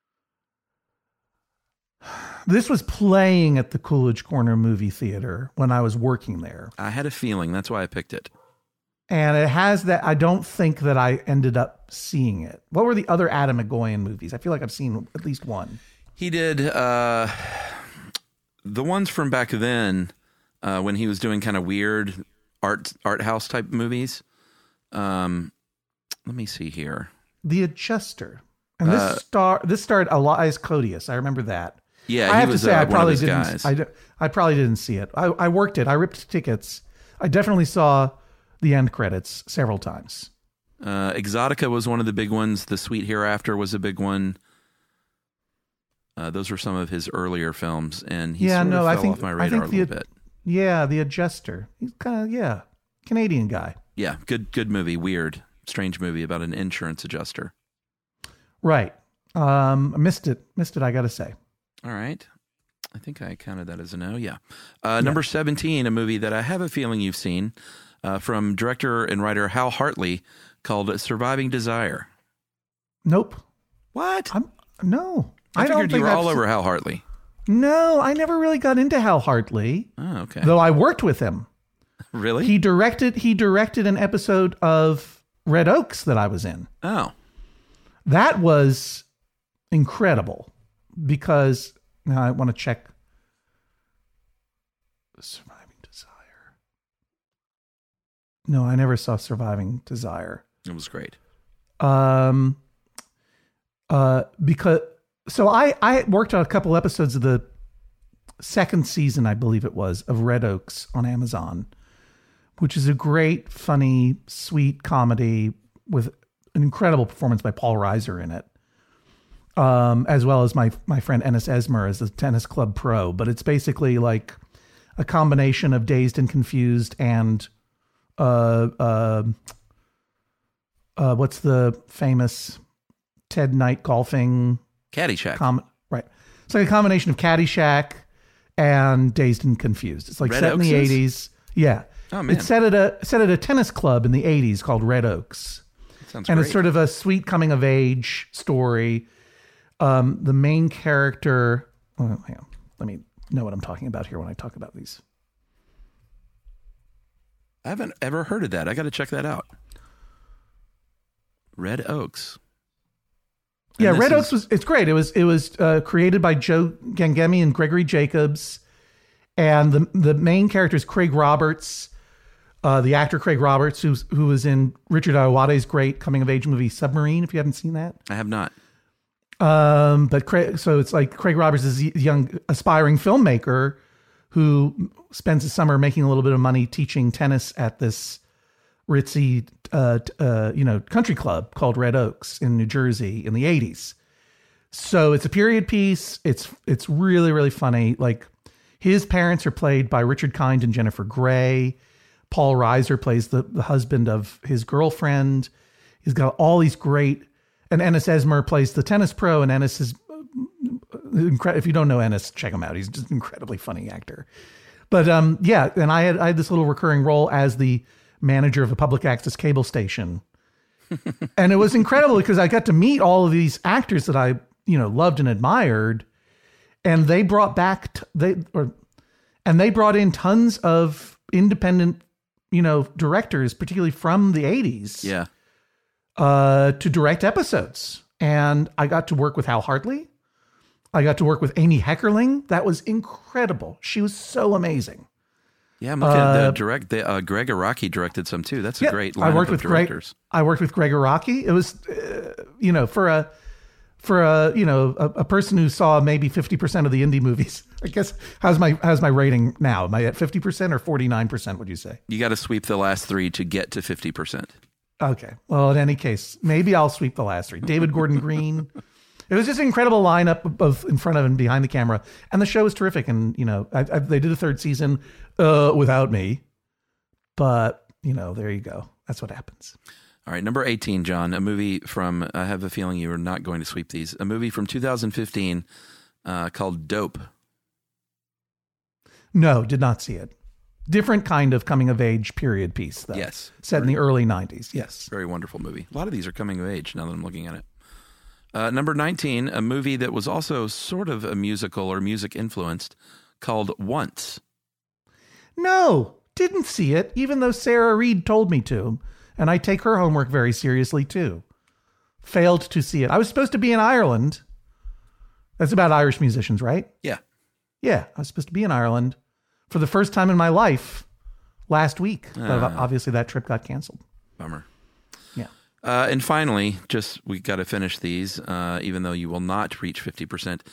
This was playing at the Coolidge Corner movie theater when I was working there. I had a feeling. That's why I picked it. And it has that. I don't think that I ended up seeing it. What were the other Adam Egoyan movies? I feel like I've seen at least one. He did uh, the ones from back then uh, when he was doing kind of weird art art house type movies. Um, let me see here. The Adjuster. And this Uh, star this starred Elias Codius. I remember that. Yeah, I he have was to say, uh, I one probably of those didn't. guys. I, d- I probably didn't see it. I, I worked it. I ripped tickets. I definitely saw the end credits several times. Uh, Exotica was one of the big ones. The Sweet Hereafter was a big one. Uh, those were some of his earlier films, and he Yeah, sort no, of I fell think- off my I radar think a the- little bit. Yeah, The Adjuster. He's kind of yeah, Canadian guy. Yeah, good good movie. Weird, strange movie about an insurance adjuster. Right. Um, I missed it. Missed it. I got to say. All right. I think I counted that as a no. Yeah. Uh, number seventeen, a movie that I have a feeling you've seen uh, from director and writer Hal Hartley called Surviving Desire. Nope. What? I'm no. I, don't figured you think were I've all se- over Hal Hartley. No, I never really got into Hal Hartley, Oh, okay. though I worked with him. Really? He directed. He directed an episode of Red Oaks that I was in. oh. That was incredible because now I want to check Surviving Desire. No, I never saw Surviving Desire. It was great. Um, uh, because so I I worked on a couple episodes of the second season, I believe it was, of Red Oaks on Amazon, which is a great, funny, sweet comedy with an incredible performance by Paul Reiser in it, um, as well as my my friend Ennis Esmer as the tennis club pro. But it's basically like a combination of Dazed and Confused and uh, uh, uh, what's the famous Ted Knight golfing Caddyshack. com- right? It's like a combination of Caddyshack and Dazed and Confused. It's like Red set in the Oaks is? eighties. Yeah. Oh, man. It's set at a set at a tennis club in the eighties called Red Oaks. Sounds And great. it's sort of a sweet coming of age story. Um, the main character, well, hang on, let me know what I'm talking about here when I talk about these. I haven't ever heard of that. I got to check that out. Red Oaks. And Yeah, this Red is- Oaks was it's great. It was it was uh, created by Joe Gangemi and Gregory Jacobs, and the the main character is Craig Roberts, uh, the actor Craig Roberts, who's who was in Richard Ayoade's great coming of age movie Submarine. If you haven't seen that, I have not. um, but Craig, so it's like Craig Roberts is a young aspiring filmmaker who spends the summer making a little bit of money teaching tennis at this ritzy, uh, t- uh, you know, country club called Red Oaks in New Jersey in the eighties. So it's a period piece. It's it's really really funny. Like his parents are played by Richard Kind and Jennifer Grey. Paul Reiser plays the the husband of his girlfriend. He's got all these great, and Ennis Esmer plays the tennis pro. And Ennis is incre- if you don't know Ennis, check him out. He's just an incredibly funny actor. But um, yeah, and I had I had this little recurring role as the manager of a public access cable station. And it was incredible because I got to meet all of these actors that I, you know, loved and admired. And they brought back, t- they, or, and they brought in tons of independent, you know, directors, particularly from the eighties, Yeah. uh, to direct episodes. And I got to work with Hal Hartley. I got to work with Amy Heckerling. That was incredible. She was so amazing. Yeah, I'm looking at Uh, the direct. The, uh, Greg Araki directed some too. That's a Yeah, great lineup I worked of with Greg. directors. I worked with Greg Araki. It was, uh, you know, for a for a you know a, a person who saw maybe fifty percent of the indie movies. I guess how's my how's my rating now? Am I at fifty percent or forty nine percent? Would you say? You got to sweep the last three to get to fifty percent. Okay. Well, in any case, maybe I'll sweep the last three. David Gordon Green. It was just an incredible lineup of in front of and behind the camera, and the show was terrific. And you know, I, I, they did a third season uh, without me, but you know, there you go. That's what happens. All right, number eighteen, John, a movie from, I have a feeling you are not going to sweep these, a movie from two thousand fifteen uh, called Dope. No, did not see it. Different kind of coming of age period piece, though. Yes. Set in the early nineties. Yes. Very wonderful movie. A lot of these are coming of age now that I'm looking at it. Uh, number nineteen, a movie that was also sort of a musical or music influenced called Once. No, didn't see it, even though Sarah Reed told me to. And I take her homework very seriously, too. Failed to see it. I was supposed to be in Ireland. That's about Irish musicians, right? Yeah. Yeah, I was supposed to be in Ireland for the first time in my life last week. But Ah. obviously, that trip got canceled. Bummer. Yeah. Uh, and finally, just we got to finish these, uh, even though you will not reach fifty percent.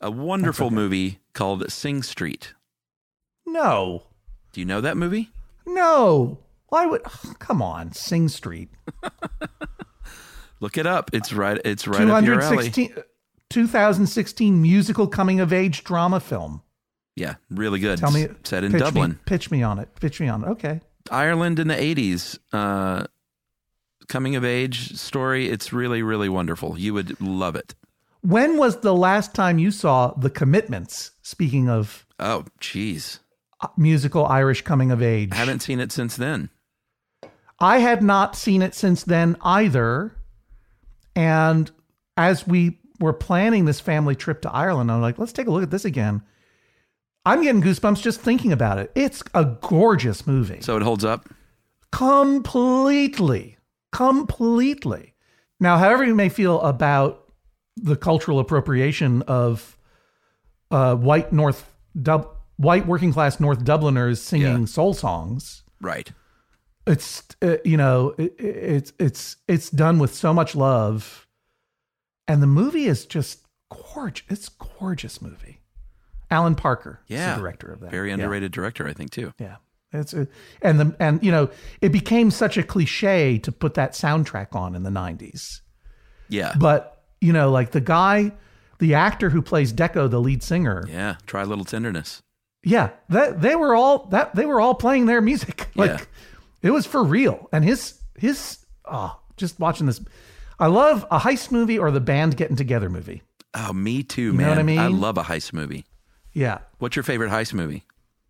A wonderful okay. movie called Sing Street. No. Do you know that movie? No. Why would? Oh, come on, Sing Street. Look it up. It's right. It's right up your alley. two thousand sixteen musical coming of age drama film. Yeah, really good. Tell me, set in pitch Dublin. Me, pitch me on it. Pitch me on it. Okay. Ireland in the eighties. Uh, coming of age story. It's really, really wonderful. You would love it. When was the last time you saw The Commitments? Speaking of Oh, geez. musical Irish coming of age. I haven't seen it since then. I had not seen it since then either. And as we were planning this family trip to Ireland, I'm like, let's take a look at this again. I'm getting goosebumps just thinking about it. It's a gorgeous movie. So it holds up? Completely. Completely. Now, however you may feel about the cultural appropriation of uh, white North Dub- white working class North Dubliners singing Yeah. soul songs, Right. it's uh, you know it, it's it's it's done with so much love, and the movie is just gorgeous. It's a gorgeous movie. Alan Parker Yeah. is the director of that. Very Yeah. underrated director, I think, too. Yeah. It's a, and the and you know it became such a cliche to put that soundtrack on in the nineties. Yeah. But you know, like the guy, the actor who plays Deco, the lead singer, Yeah. Try a little tenderness. yeah, that they were all that they were all playing their music. Like Yeah. it was for real. And his his oh, just watching this, I love a heist movie or the band getting together movie. Oh, me too, You man. know what I mean? I love a heist movie. Yeah. What's your favorite heist movie?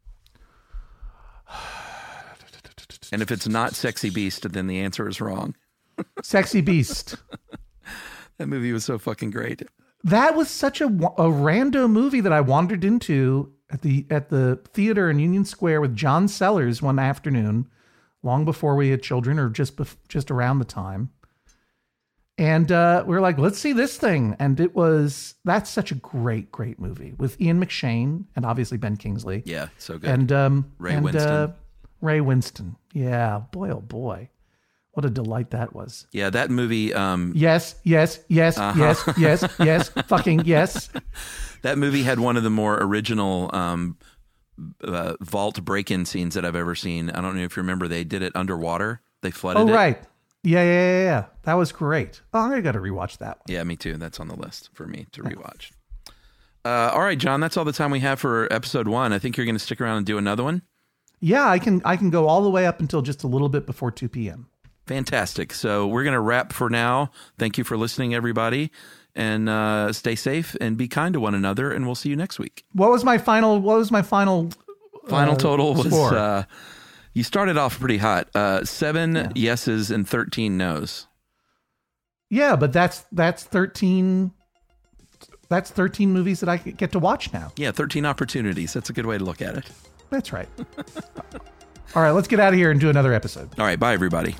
And if it's not Sexy Beast, then the answer is wrong. Sexy Beast. That movie was so fucking great. That was such a, a rando movie that I wandered into at the at the theater in Union Square with John Sellers one afternoon, long before we had children, or just bef- just around the time. And uh, we were like, let's see this thing. And it was, that's such a great, great movie with Ian McShane and obviously Ben Kingsley. Yeah, so good. And um, Ray and, Winston. Uh, Ray Winston. Yeah, boy, oh boy. What a delight that was. Yeah, that movie. Um, Yes, yes, yes, Uh-huh. yes, yes, yes, fucking yes. that movie had one of the more original um, uh, vault break-in scenes that I've ever seen. I don't know if you remember. They did it underwater. They flooded Oh, it. right. Yeah, yeah, yeah, yeah. That was great. Oh, I got to rewatch that one. Yeah, me too. That's on the list for me to rewatch. Uh, all right, John, that's all the time we have for episode one. I think you're going to stick around and do another one. Yeah, I can I can go all the way up until just a little bit before two p.m. Fantastic. So we're going to wrap for now. Thank you for listening, everybody. And uh, stay safe and be kind to one another. And we'll see you next week. What was my final what was my final Final uh, total was score? uh, you started off pretty hot. Uh, seven Yeah. yeses and thirteen nos. Yeah, but that's that's thirteen that's thirteen movies that I get to watch now. Yeah, thirteen opportunities. That's a good way to look at it. That's right. All right, let's get out of here and do another episode. All right. Bye, everybody.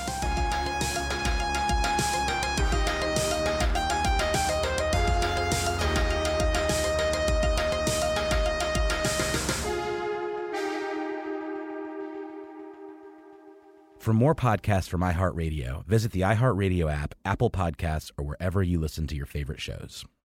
For more podcasts from iHeartRadio, visit the iHeartRadio app, Apple Podcasts, or wherever you listen to your favorite shows.